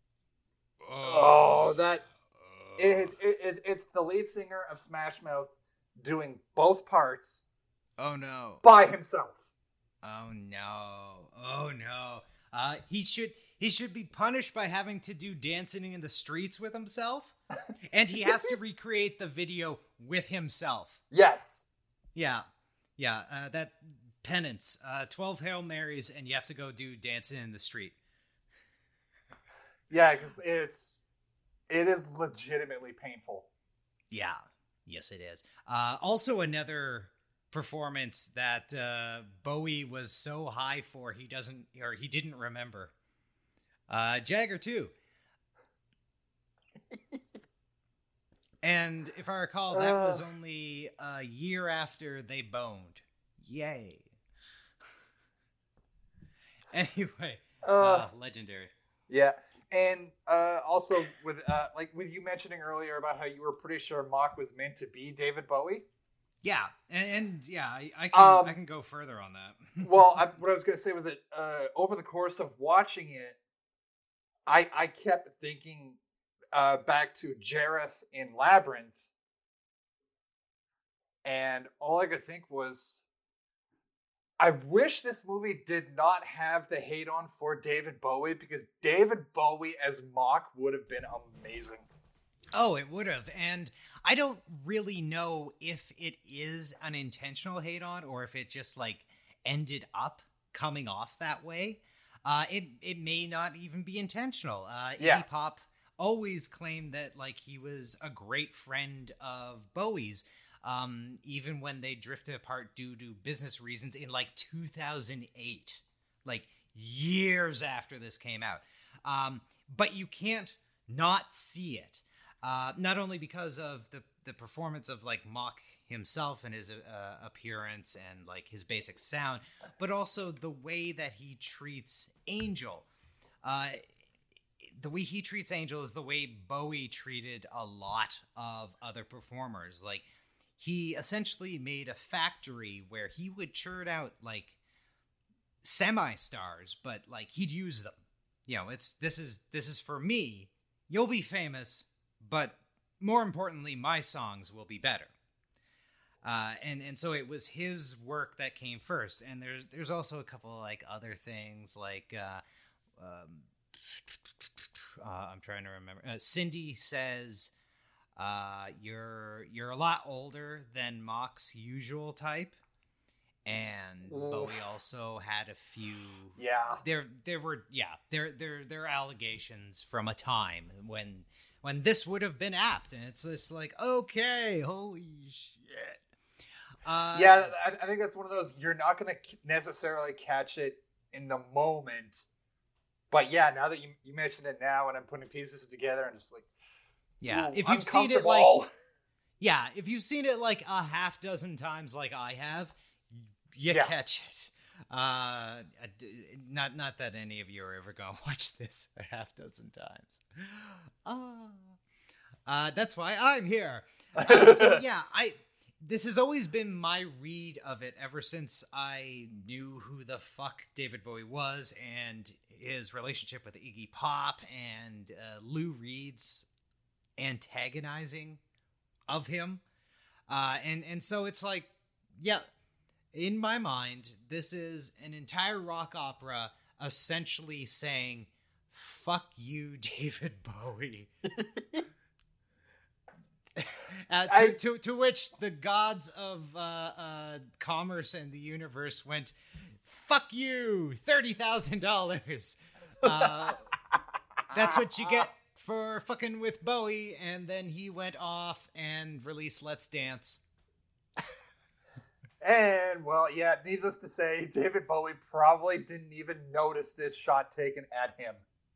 Oh, oh, that, it, it, it, it's the lead singer of Smash Mouth doing both parts. Oh, no. By himself. Oh, no. Oh, no. Uh, he should he should be punished by having to do dancing in the streets with himself. And he has to recreate the video with himself. Yes. Yeah. Yeah. Uh, that penance. Uh, twelve Hail Marys, and you have to go do dancing in the street. Yeah, because it's, it is legitimately painful. Yeah. Yes, it is. Uh, also, another performance that uh, Bowie was so high for he doesn't or he didn't remember. Uh, Jagger too. And if I recall, that uh, was only a year after they boned. Yay. Anyway, uh, uh, legendary. Yeah. And uh, also with uh, like with you mentioning earlier about how you were pretty sure Mock was meant to be David Bowie. Yeah, and, and yeah, I, I can Um, I can go further on that. Well, I, what I was going to say was that uh, over the course of watching it, I I kept thinking uh, back to Jareth in Labyrinth, and all I could think was, I wish this movie did not have the hate on for David Bowie, because David Bowie as Mock would have been amazing. Oh, it would have. And I don't really know if it is an intentional hate on or if it just like ended up coming off that way. Uh, it it may not even be intentional. Uh, Yeah. Iggy Pop always claimed that like he was a great friend of Bowie's, um, even when they drifted apart due to business reasons in like two thousand eight, like years after this came out. Um, but you can't not see it. Uh, not only because of the, the performance of like Mock himself and his uh, appearance and like his basic sound, but also the way that he treats Angel. Uh, the way he treats Angel is the way Bowie treated a lot of other performers. Like he essentially made a factory where he would churn out like semi-stars, but like he'd use them. You know, it's this is this is for me. You'll be famous. But more importantly, my songs will be better. Uh, and, and so it was his work that came first. And there's there's also a couple of like other things like uh, um, uh, I'm trying to remember. Uh, Cindy says uh, you're you're a lot older than Mock's usual type. And Oof. Bowie also had a few. Yeah. There there were yeah there there there are allegations from a time when. When this would have been apt, and it's just like, okay, holy shit. Uh, Yeah, I, I think that's one of those, you're not going to necessarily catch it in the moment. But yeah, now that you, you mentioned it now, and I'm putting pieces together, and just like, yeah. ooh, If you've seen it like, uncomfortable. yeah, if you've seen it like a half dozen times, like I have, you Yeah. catch it. Uh, not not that any of you are ever gonna watch this a half dozen times. Uh, uh, that's why I'm here. Uh, so yeah, I. This has always been my read of it ever since I knew who the fuck David Bowie was and his relationship with Iggy Pop and uh, Lou Reed's antagonizing of him. Uh, and, and so it's like, yeah, in my mind, this is an entire rock opera essentially saying, fuck you, David Bowie. Uh, to, I, to to which the gods of uh, uh, commerce and the universe went, fuck you, thirty thousand dollars. Uh, that's what you get for fucking with Bowie. And then he went off and released Let's Dance. And, well, yeah, needless to say, David Bowie probably didn't even notice this shot taken at him.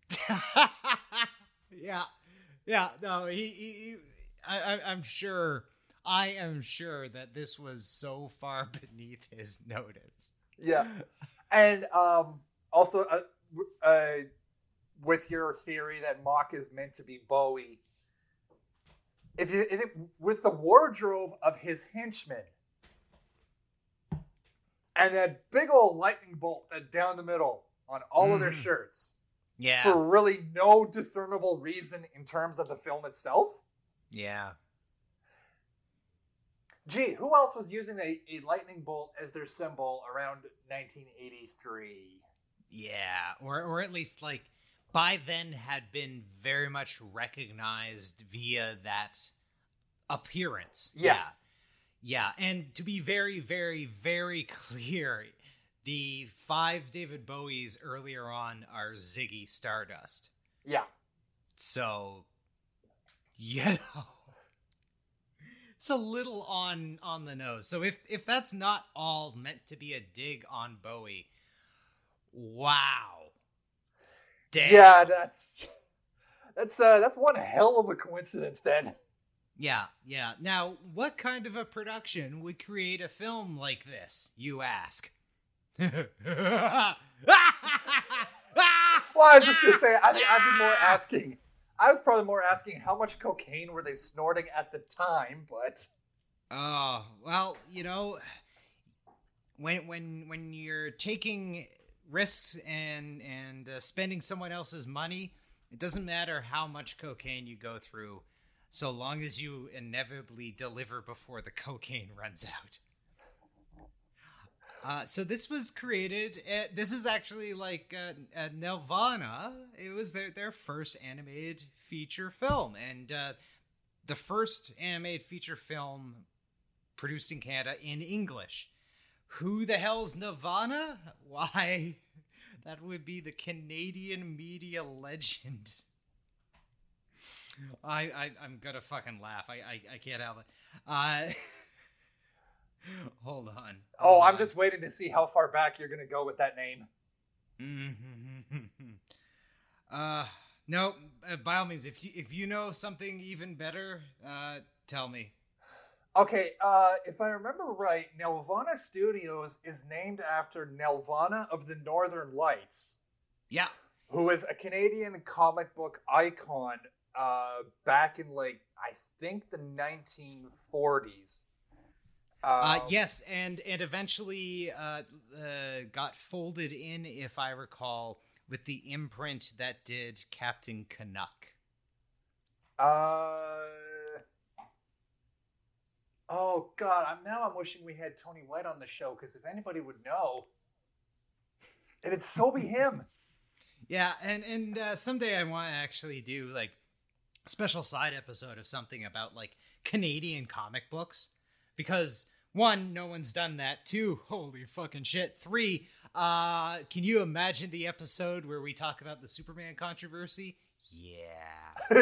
yeah. Yeah, no, he... he, he I, I, I'm sure, I am sure that this was so far beneath his notice. Yeah. And um, also, uh, uh, with your theory that Mock is meant to be Bowie, if you if it, with the wardrobe of his henchmen and that big old lightning bolt that down the middle on all mm. of their shirts, yeah, for really no discernible reason in terms of the film itself, yeah. Gee, who else was using a, a lightning bolt as their symbol around nineteen eighty-three? Yeah, or or at least like by then had been very much recognized via that appearance. Yeah. Yeah, yeah. And to be very, very, very clear, the five David Bowies earlier on are Ziggy Stardust. Yeah. So, you know, it's a little on on the nose. So if if that's not all meant to be a dig on Bowie, wow. Damn. Yeah, that's that's uh that's one hell of a coincidence then. Yeah, yeah. Now, what kind of a production would create a film like this, you ask? Well, I was just gonna say, I think I'd be more asking. I was probably more asking how much cocaine were they snorting at the time, but oh, well, you know, when when when you're taking risks and and uh, spending someone else's money, it doesn't matter how much cocaine you go through, so long as you inevitably deliver before the cocaine runs out. Uh, so this was created. Uh, this is actually like uh, uh, Nelvana. It was their their first animated feature film, and uh, the first animated feature film produced in Canada in English. Who the hell's Nelvana? Why, that would be the Canadian media legend. I, I I'm gonna fucking laugh. I I, I can't help it. Uh, hold on. Oh, hold I'm on. just waiting to see how far back you're gonna go with that name. uh, no. Uh, by all means, if you if you know something even better, uh, tell me. Okay, uh, if I remember right, Nelvana Studios is named after Nelvana of the Northern Lights. Yeah. Who is a Canadian comic book icon uh, back in, like, I think the nineteen forties. Um, uh, yes, and, and eventually uh, uh, got folded in, if I recall, with the imprint that did Captain Canuck. Uh... Oh God! I'm now. I'm wishing we had Tony White on the show, because if anybody would know, it'd so be him. Yeah, and and uh, someday I want to actually do like a special side episode of something about like Canadian comic books, because one, no one's done that. Two, holy fucking shit. Three, uh, can you imagine the episode where we talk about the Superman controversy? Yeah.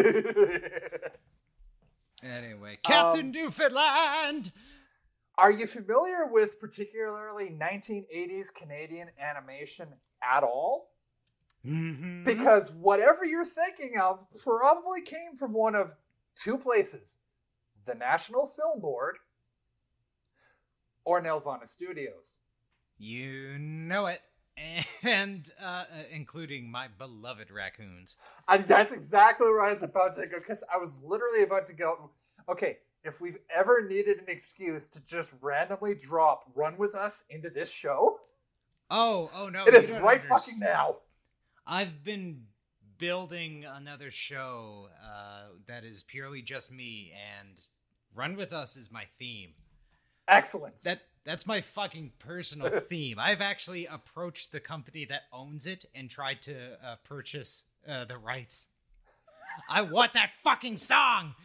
Anyway, Captain um, Newfoundland! Are you familiar with particularly nineteen eighties Canadian animation at all? Mm-hmm. Because whatever you're thinking of probably came from one of two places. The National Film Board or Nelvana Studios. You know it. And uh, including my beloved raccoons. And that's exactly where I was about to go, because I was literally about to go, okay, if we've ever needed an excuse to just randomly drop Run With Us into this show, oh, oh no, it is right understand. fucking now. I've been building another show uh, that is purely just me, and Run With Us is my theme. Excellent. That That's my fucking personal theme. I've actually approached the company that owns it and tried to uh, purchase uh, the rights. I want that fucking song!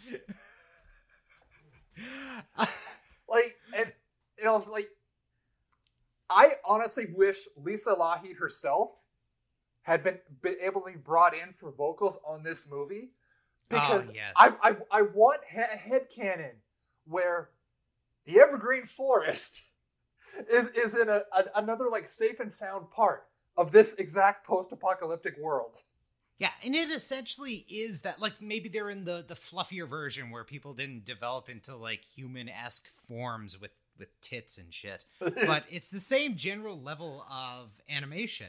like, and, you know, like, I honestly wish Lisa Lahey herself had been, been able to be brought in for vocals on this movie. Because oh, yes. I, I, I want a headcanon where the Evergreen Forest is is in a, a another like safe and sound part of this exact post-apocalyptic world. Yeah, and it essentially is that, like, maybe they're in the the fluffier version where people didn't develop into like human-esque forms with with tits and shit, but it's the same general level of animation.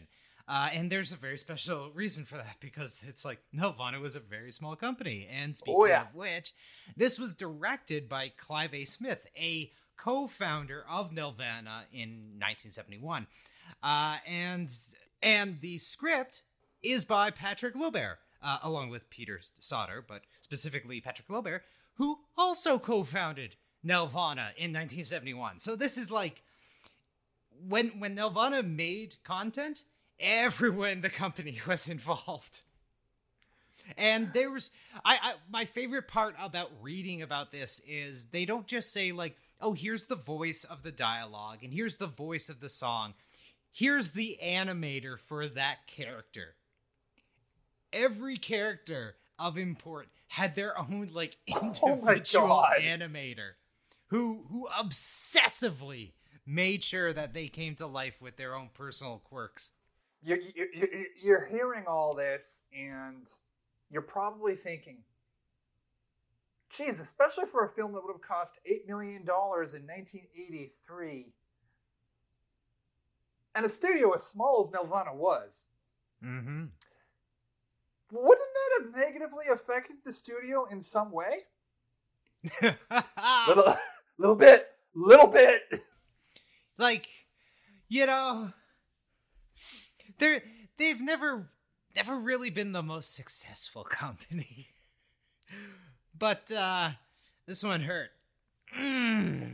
Uh, and there's a very special reason for that, because it's like Nelvana was a very small company. And speaking Oh, yeah. of which, this was directed by Clive A. Smith, a co-founder of Nelvana in nineteen seventy-one. Uh, and and the script is by Patrick Loubert, uh, along with Peter Sauter, but specifically Patrick Loubert, who also co-founded Nelvana in nineteen seventy-one. So this is like, when when Nelvana made content, everyone in the company was involved. And there was, I, I my favorite part about reading about this is they don't just say like, oh, here's the voice of the dialogue and here's the voice of the song. Here's the animator for that character. Every character of import had their own like individual oh animator who who obsessively made sure that they came to life with their own personal quirks. You're, you're, you're hearing all this, and you're probably thinking, geez, especially for a film that would have cost eight million dollars in nineteen eighty-three, and a studio as small as Nelvana was, Mm-hmm. wouldn't that have negatively affected the studio in some way? little, little bit, little bit. Like, you know, they're they've never never really been the most successful company, but uh, this one hurt. Mm.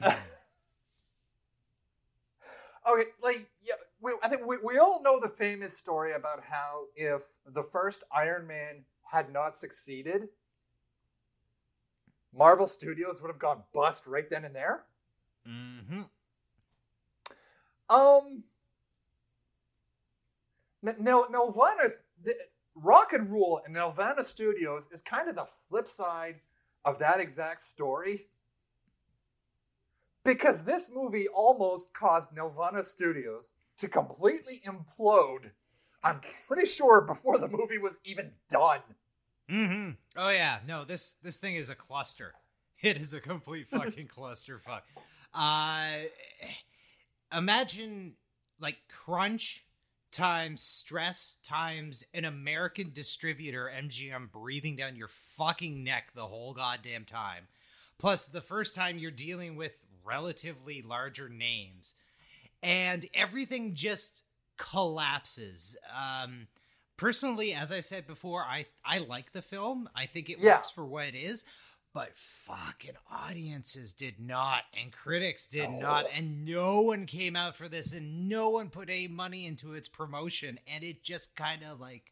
Okay, like, yeah, we, I think we, we all know the famous story about how if the first Iron Man had not succeeded, Marvel Studios would have gone bust right then and there. Mm-hmm. Um, Nel- Nelvana, Rock and Roll and Nelvana Studios is kind of the flip side of that exact story. Because this movie almost caused Nelvana Studios to completely implode, I'm pretty sure, before the movie was even done. Mm-hmm. Oh yeah, no, this this thing is a cluster. It is a complete fucking clusterfuck. Uh, imagine like crunch times stress times an American distributor M G M breathing down your fucking neck the whole goddamn time. Plus the first time you're dealing with relatively larger names, and everything just collapses. Um, personally, as I said before, I I like the film. I think it Yeah. works for what it is, but fucking audiences did not, and critics did Oh. not, and no one came out for this, and no one put any money into its promotion, and it just kind of like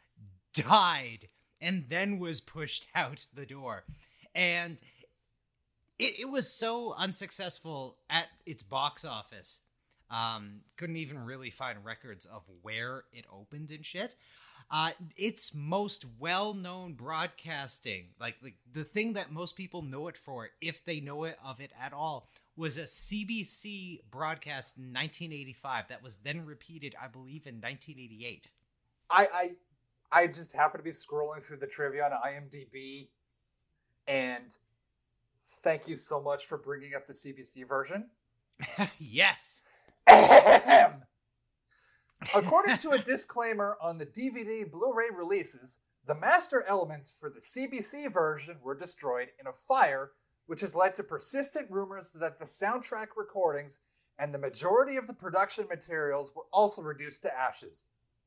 died, and then was pushed out the door. And It, it was so unsuccessful at its box office. Um, couldn't even really find records of where it opened and shit. Uh, its most well-known broadcasting, like, like the thing that most people know it for, if they know it of it at all, was a C B C broadcast in nineteen eighty-five that was then repeated, I believe, in nineteen eighty-eight. I, I I just happened to be scrolling through the trivia on IMDb, and thank you so much for bringing up the C B C version. Yes. Ahem. According to a disclaimer on the D V D Blu-ray releases, the master elements for the C B C version were destroyed in a fire, which has led to persistent rumors that the soundtrack recordings and the majority of the production materials were also reduced to ashes.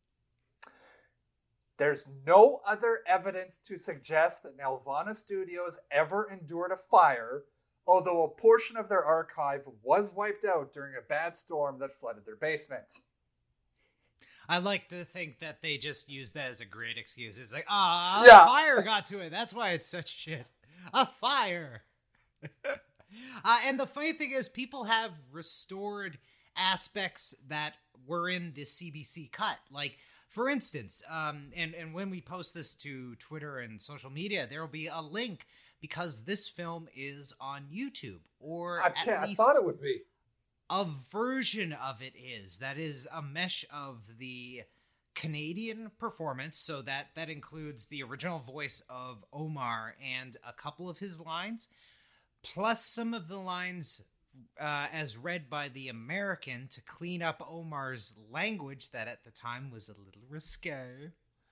There's no other evidence to suggest that Nelvana Studios ever endured a fire, although a portion of their archive was wiped out during a bad storm that flooded their basement. I like to think that they just use that as a great excuse. It's like, ah, Yeah. a fire got to it. That's why it's such shit. A fire. uh, and the funny thing is, people have restored aspects that were in the C B C cut. Like, for instance, um, and, and when we post this to Twitter and social media, there will be a link because this film is on YouTube, or I, at can't, I least thought it would be. a version of it is. That is a mesh of the Canadian performance, so that, that includes the original voice of Omar and a couple of his lines, plus some of the lines uh, as read by the American to clean up Omar's language that at the time was a little risque.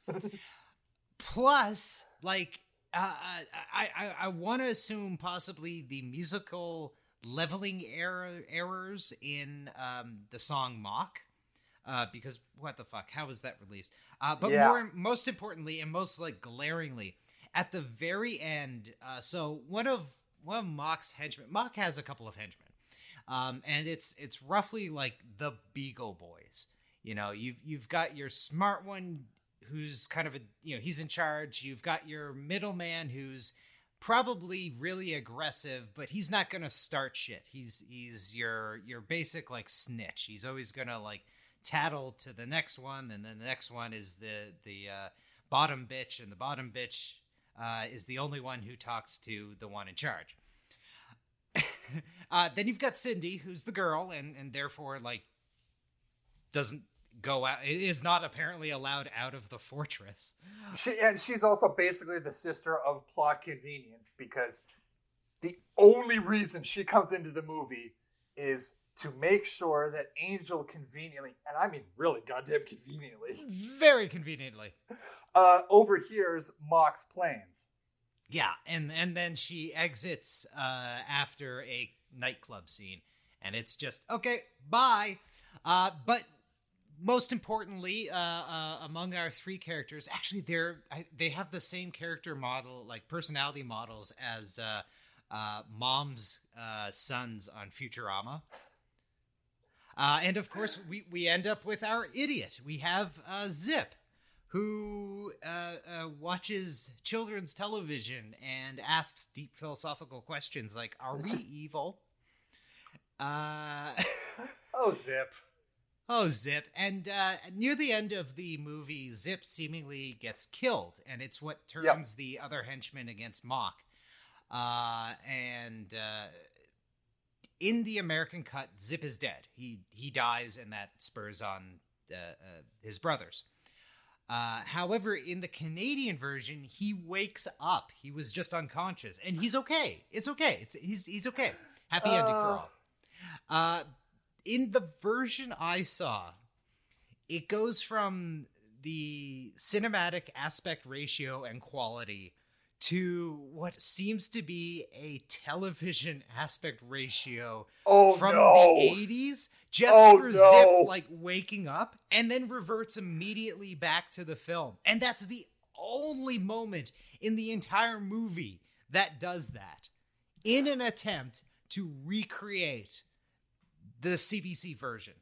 Plus, like, uh, I, I, I want to assume possibly the musical leveling error, errors in um, the song Mock. Uh, because what the fuck? How was that released? Uh, but Yeah. more, most importantly, and most like glaringly, at the very end. Uh, so one of one of Mock's henchmen. Mock has a couple of henchmen, um, and it's it's roughly like the Beagle Boys. You know, you've you've got your smart one who's kind of a you know he's in charge. You've got your middleman who's probably really aggressive, but he's not gonna start shit. He's he's your your basic like snitch. He's always gonna like tattle to the next one, and then the next one is the the uh, bottom bitch, and the bottom bitch uh, is the only one who talks to the one in charge. uh, then you've got Cindy, who's the girl, and and therefore like doesn't go out, is not apparently allowed out of the fortress. She, and she's also basically the sister of plot convenience, because the only reason she comes into the movie is to make sure that Angel conveniently, and I mean really goddamn conveniently, Very conveniently. uh, overhears Mock's plans. Yeah, and and then she exits uh, after a nightclub scene, and it's just okay, bye. Uh, but most importantly, uh, uh, among our three characters, actually, they're I, they have the same character model, like personality models, as uh, uh, Mom's uh, sons on Futurama. Uh, and of course, we, we end up with our idiot. We have uh, Zip, who uh, uh, watches children's television and asks deep philosophical questions like, are we evil? Uh, Oh, Zip. oh, Zip. And uh, near the end of the movie, Zip seemingly gets killed, and it's what turns Yep. the other henchmen against Mock. Uh, and... Uh, In the American cut, Zip is dead. He he dies, and that spurs on uh, uh, his brothers. Uh, however, in the Canadian version, he wakes up. He was just unconscious, and he's okay. It's okay. It's, he's he's okay. Happy ending for Uh. all. Uh, in the version I saw, it goes from the cinematic aspect ratio and quality to what seems to be a television aspect ratio Oh, from no. the eighties, just Oh, for no. Zip like waking up, and then reverts immediately back to the film. And that's the only moment in the entire movie that does that, in an attempt to recreate the C B C version.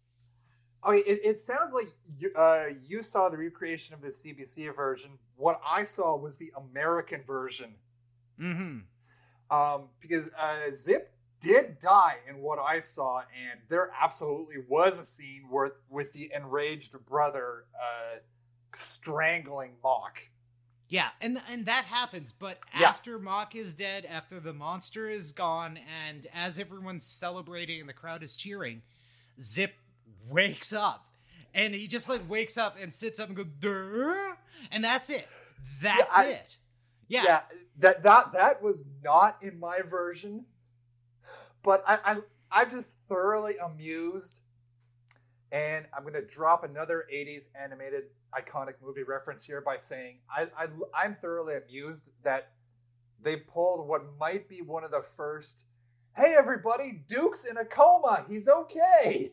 I mean, it, it sounds like you, uh, you saw the recreation of the C B C version. What I saw was the American version. Mm-hmm. Um, because uh, Zip did die in what I saw, and there absolutely was a scene where, with the enraged brother uh, strangling Mock. Yeah, and and that happens, but Yeah. after Mock is dead, after the monster is gone, and as everyone's celebrating and the crowd is cheering, Zip wakes up. And he just like wakes up and sits up and goes, "Durr," and that's it. That's I- it. Yeah. Yeah, that that that was not in my version, but I, I I'm just thoroughly amused, and I'm gonna drop another eighties animated iconic movie reference here by saying I, I I'm thoroughly amused that they pulled what might be one of the first. Hey everybody, Duke's in a coma. He's okay.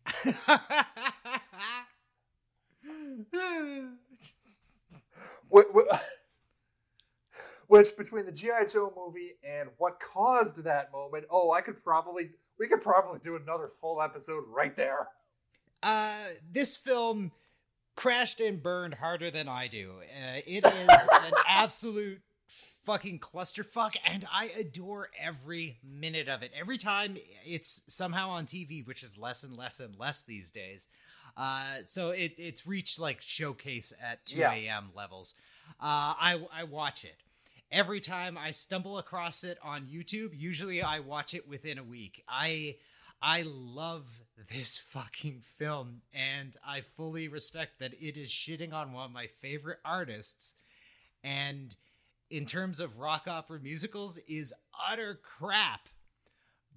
Wh- wh- Which, between the G I. Joe movie and what caused that moment, oh, I could probably, we could probably do another full episode right there. Uh, this film crashed and burned harder than I do. Uh, it is an absolute fucking clusterfuck, and I adore every minute of it. Every time it's somehow on T V, which is less and less and less these days. Uh, so it, it's reached like showcase at two a.m. levels. Uh, I, I watch it. Every time I stumble across it on YouTube, usually I watch it within a week. I I love this fucking film, and I fully respect that it is shitting on one of my favorite artists, and in terms of rock opera musicals, is utter crap.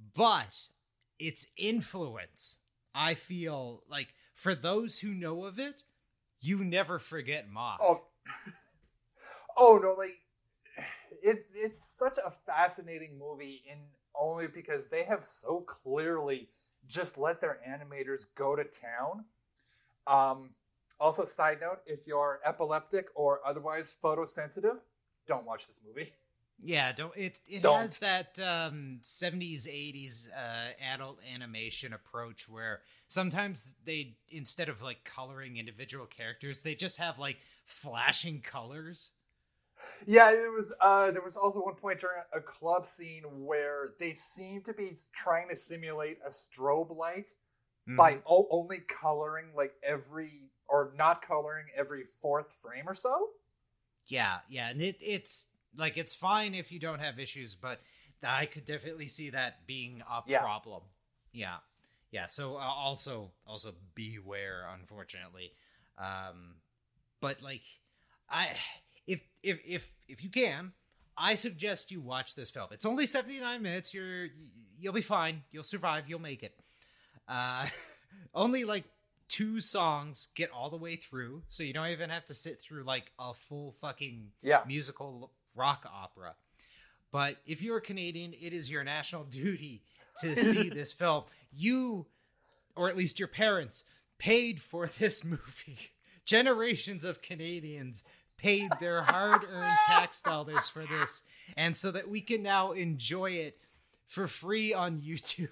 but its influence, I feel like for those who know of it, you never forget Mach. Oh, oh no, like it. It's such a fascinating movie, in only because they have so clearly just let their animators go to town. Um, also, side note: if you're epileptic or otherwise photosensitive, don't watch this movie. Yeah, don't it it Don't. has that um seventies, eighties uh adult animation approach where sometimes they, instead of like coloring individual characters, they just have like flashing colors. Yeah, it was. Uh, there was also one point during a club scene where they seem to be trying to simulate a strobe light Mhm. by o- only coloring like every, or not coloring every fourth frame or so. Yeah, yeah, and it it's like it's fine if you don't have issues, but I could definitely see that being a Yeah. problem. Yeah. Yeah, so uh, also also beware, unfortunately. Um but like I if if if if you can, I suggest you watch this film. It's only seventy-nine minutes. You're you'll be fine. You'll survive. You'll make it. Uh only like two songs get all the way through, so you don't even have to sit through like a full fucking Yeah. musical rock opera. But if you're Canadian, it is your national duty to see this film. You, or at least your parents, paid for this movie. Generations of Canadians paid their hard-earned tax dollars for this, and so that we can now enjoy it for free on YouTube.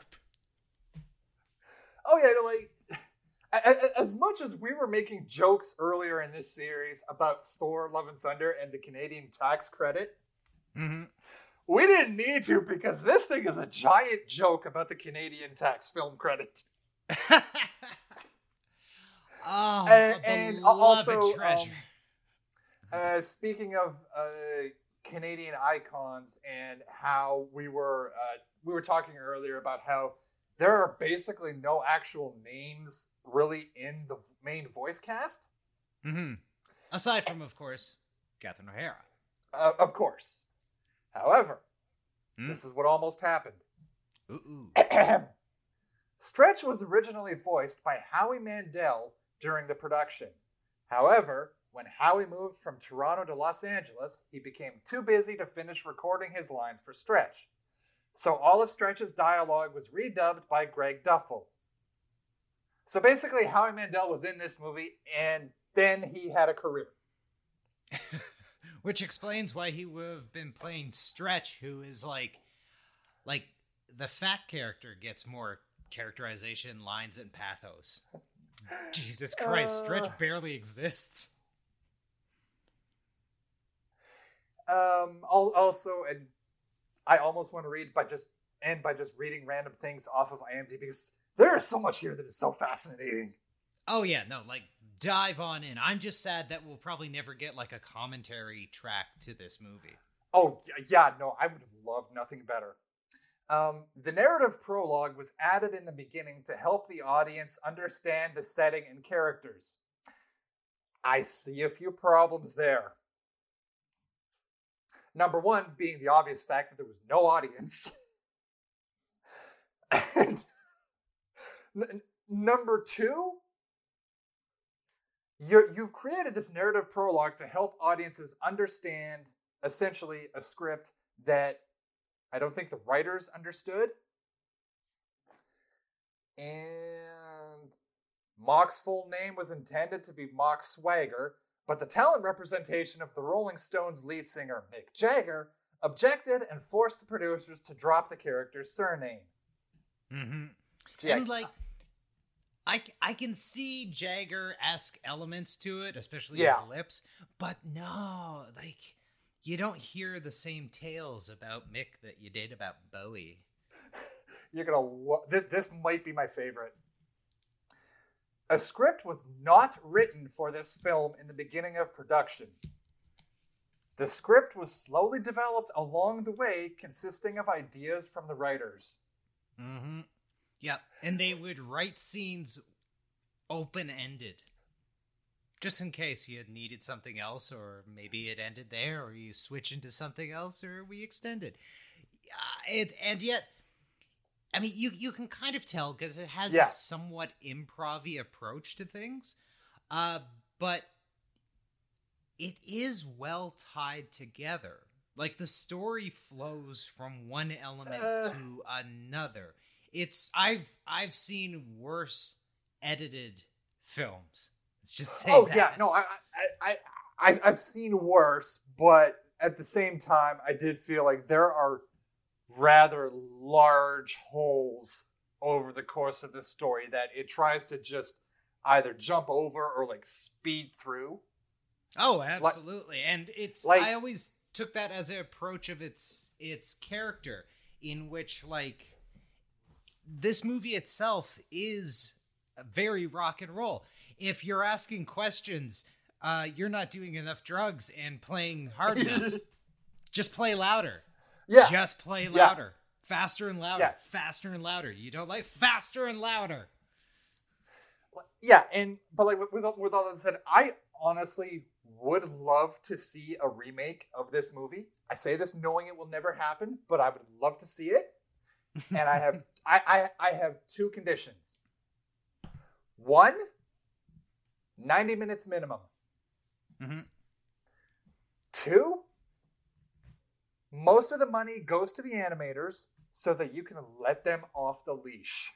Oh yeah, no, like a- a- as much as we were making jokes earlier in this series about Thor: Love and Thunder and the Canadian tax credit, Mm-hmm. we didn't need to, because this thing is a giant joke about the Canadian tax film credit. Oh, And- a and beloved also, treasure. um, Uh, speaking of uh, Canadian icons and how we were uh, we were talking earlier about how there are basically no actual names really in the main voice cast. Mm-hmm. Aside from, of course, Catherine O'Hara. Uh, of course. However, Hmm? this is what almost happened. Ooh. Stretch was originally voiced by Howie Mandel during the production. However, when Howie moved from Toronto to Los Angeles, he became too busy to finish recording his lines for Stretch. So all of Stretch's dialogue was redubbed by Greg Duffel. So basically, Howie Mandel was in this movie, and then he had a career. Which explains why he would have been playing Stretch, who is like, like the fat character gets more characterization, lines, and pathos. Jesus Christ, Uh. Stretch barely exists. Um, al- also, and I almost want to read by just end by just reading random things off of IMDb, because there is so much here that is so fascinating. Oh yeah, no, like dive on in. I'm just sad that we'll probably never get like a commentary track to this movie. Oh y- yeah, no, I would have loved nothing better. Um, the narrative prologue was added in the beginning to help the audience understand the setting and characters. I see a few problems there. Number one being the obvious fact that there was no audience. And n- number two, you're, you've created this narrative prologue to help audiences understand essentially a script that I don't think the writers understood. And Mock's full name was intended to be Mock Swagger, but the talent representation of the Rolling Stones lead singer, Mick Jagger, objected and forced the producers to drop the character's surname. Mm-hmm. Gee, I- And like, I, I can see Jagger-esque elements to it, especially Yeah. his lips, but no, like, you don't hear the same tales about Mick that you did about Bowie. You're gonna lo- th- this might be my favorite. A script was not written for this film in the beginning of production. The script was slowly developed along the way, consisting of ideas from the writers. Mm-hmm. Yep. And they would write scenes open-ended. Just in case you needed something else, or maybe it ended there, or you switch into something else, or we extended. Uh, it, and yet, I mean, you you can kind of tell because it has Yeah. a somewhat improv-y approach to things, uh, but it is well tied together. Like, the story flows from one element Uh. to another. It's I've I've seen worse edited films. Let's just say Oh that. yeah, no, I, I, I, I, I've seen worse, but at the same time, I did feel like there are rather large holes over the course of this story that it tries to just either jump over or like speed through. Oh, absolutely. And it's like- I always took that as an approach of its its character, in which, like, this movie itself is very rock and roll. If you're asking questions, uh, you're not doing enough drugs and playing hard enough. Just play louder. Yeah, Just play Yeah. louder. Faster and louder. Yeah. Faster and louder. You don't like faster and louder. yeah, and but like with with all that said, I honestly would love to see a remake of this movie. I say this knowing it will never happen, but I would love to see it. And I have I, I I have two conditions. One, ninety minutes minimum. Mhm. Two, most of the money goes to the animators so that you can let them off the leash.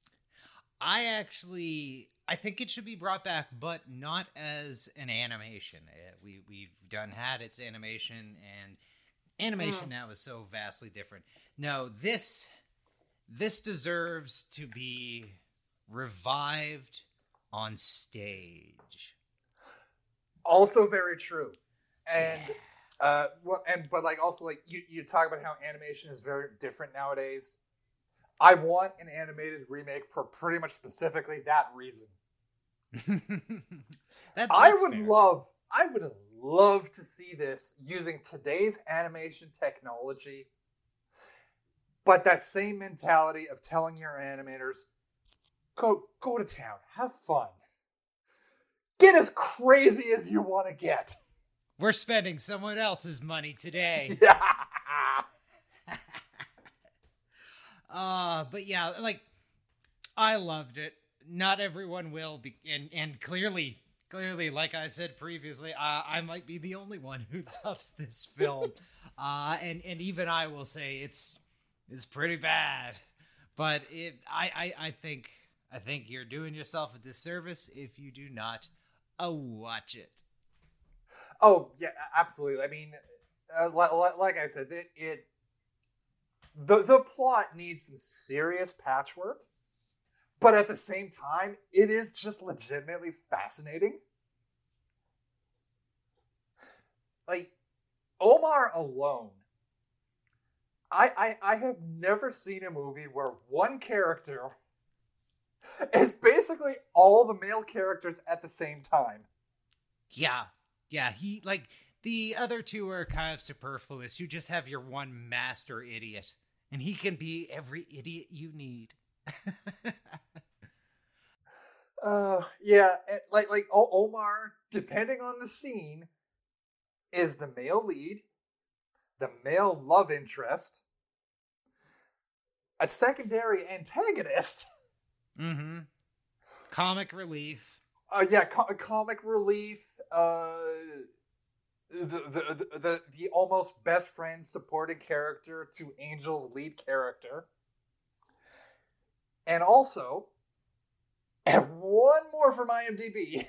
I actually, I think it should be brought back, but not as an animation. Uh, we we've done had its animation, and animation Mm. now is so vastly different. No, this this deserves to be revived on stage. Also very true. And Yeah. uh well and but like also like you, you talk about how animation is very different nowadays. I want an animated remake for pretty much specifically that reason. That- I that's would fair. love I would love to see this using today's animation technology. But that same mentality of telling your animators, go go to town, have fun. Get as crazy as you want to get. We're spending someone else's money today. Yeah. Uh, but yeah, like, I loved it. Not everyone will be, and, and clearly, clearly, like I said previously, uh, I might be the only one who loves this film. uh, and, and even I will say it's, it's pretty bad, but it, I, I, I think, I think you're doing yourself a disservice if you do not, uh, watch it. Oh yeah, absolutely. I mean, uh, li- like I said, it, it the the plot needs some serious patchwork, but at the same time, it is just legitimately fascinating. Like Omar alone, I I, I have never seen a movie where one character is basically all the male characters at the same time. Yeah. Yeah, he, like, the other two are kind of superfluous. You just have your one master idiot, and he can be every idiot you need. Uh, yeah, and like like O- Omar, depending on the scene, is the male lead, the male love interest, a secondary antagonist. Mm-hmm. Comic relief. Uh, yeah, co- comic relief. Uh, the, the the the the almost best friend supporting character to Angel's lead character, and also, and one more from IMDb.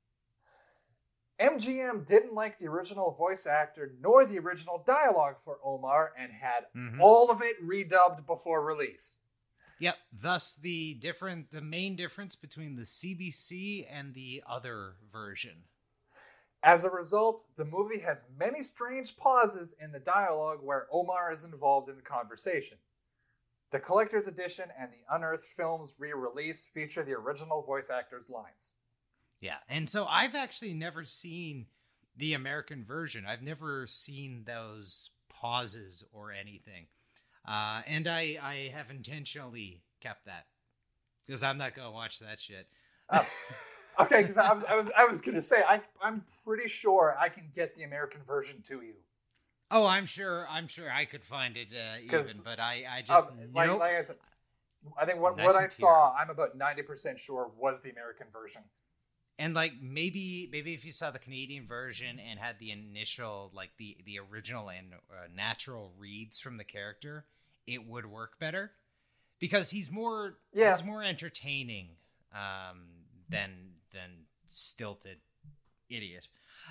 M G M didn't like the original voice actor nor the original dialogue for Omar and had Mhm. all of it redubbed before release. Yep. Thus, the different, the main difference between the C B C and the other version. As a result, the movie has many strange pauses in the dialogue where Omar is involved in the conversation. The collector's edition and the Unearthed Films re-release feature the original voice actor's lines. Yeah, and so I've actually never seen the American version. I've never seen those pauses or anything. Uh, and I, I have intentionally kept that because I'm not going to watch that shit. Oh. Okay, because I was, I was, I was gonna say I, I'm pretty sure I can get the American version to you. Oh, I'm sure. I'm sure I could find it uh, 'Cause, even, but I, I just Um, like, nope. like I said, I think what, Nice what and I saw, I'm about ninety percent sure was the American version. And like maybe maybe if you saw the Canadian version and had the initial like the the original and uh, natural reads from the character, it would work better because he's more yeah. he's more entertaining um, than than stilted idiot.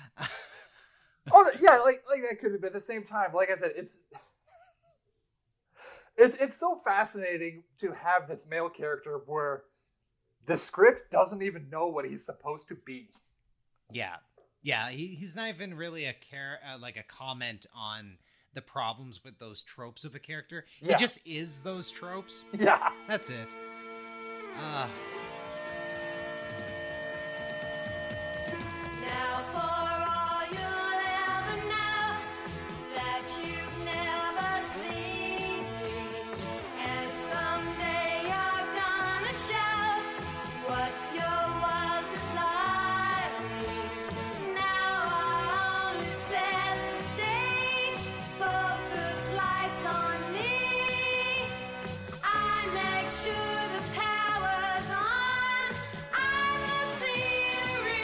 Oh yeah, like like that could be, but at the same time, like I said, it's it's it's so fascinating to have this male character where the script doesn't even know what he's supposed to be. Yeah, yeah, he, he's not even really a care uh, like a comment on the problems with those tropes of a character. Yeah. He just is those tropes. Yeah, That's it. Uh, Now for all you'll ever know that you've never seen me, and someday you're gonna show what your wild desire means. Now I only set the stage, focus lights on me. I make sure the power's on. I'm the scenery.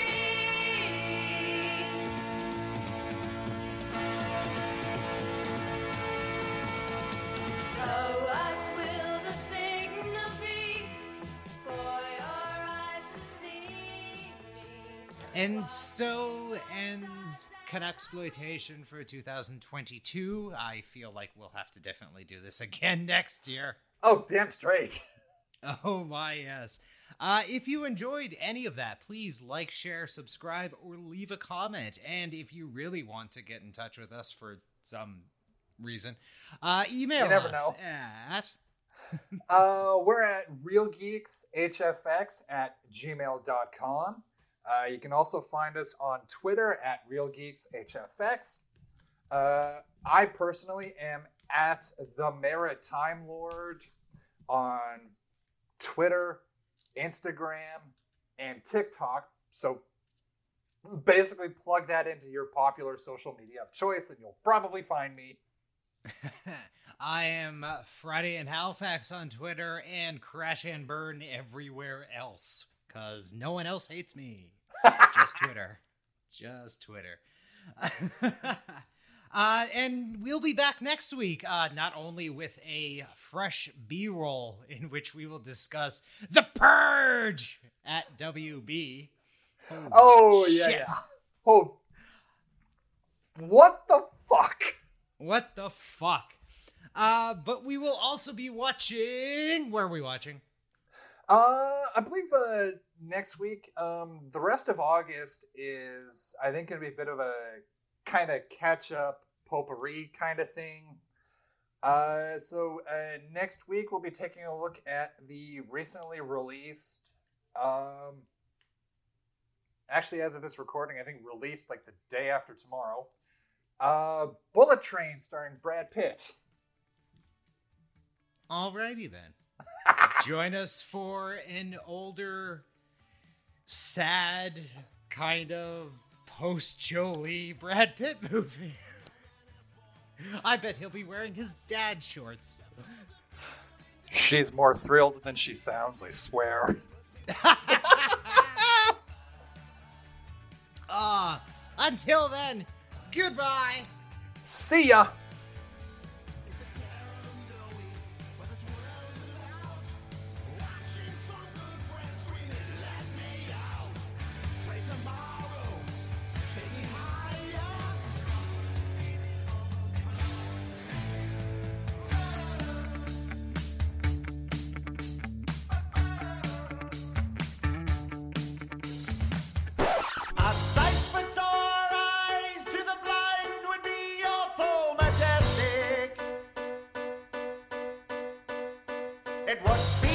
Oh, what will the signal be for your eyes to see me? And so ends Canuxploitation for two thousand twenty-two. I feel like we'll have to definitely do this again next year. oh damn straight. Oh my, yes. Uh, if you enjoyed any of that, please like, share, subscribe, or leave a comment. And if you really want to get in touch with us for some reason, uh, email You never us know. at... Uh, we're at realgeekshfx at gmail dot com. Uh, you can also find us on Twitter at realgeekshfx. Uh, I personally am at the Maritime Lord on Twitter, Instagram, and TikTok. So basically plug that into your popular social media of choice and you'll probably find me. I am uh, Friday in Halifax on Twitter and Crash and Burn everywhere else, because no one else hates me. Just Twitter. Just Twitter. uh, and we'll be back next week, uh, not only with a fresh B-roll in which we will discuss The Purge at W B. Holy Oh, yeah, shit. yeah. Oh, what the fuck? What the fuck? Uh, but we will also be watching... Where are we watching? Uh, I believe uh, next week, um, the rest of August is, I think, going to be a bit of a kind of catch-up potpourri kind of thing. Uh, so uh, next week, we'll be taking a look at the recently released, um, actually, as of this recording, I think released like the day after tomorrow, uh, Bullet Train starring Brad Pitt. Alrighty then. Join us for an older, sad, kind of post-Jolie Brad Pitt movie. I bet he'll be wearing his dad shorts. She's more thrilled than she sounds, I swear. Ah, until then, goodbye. See ya! A sight for sore eyes to the blind would be your full majestic. It would be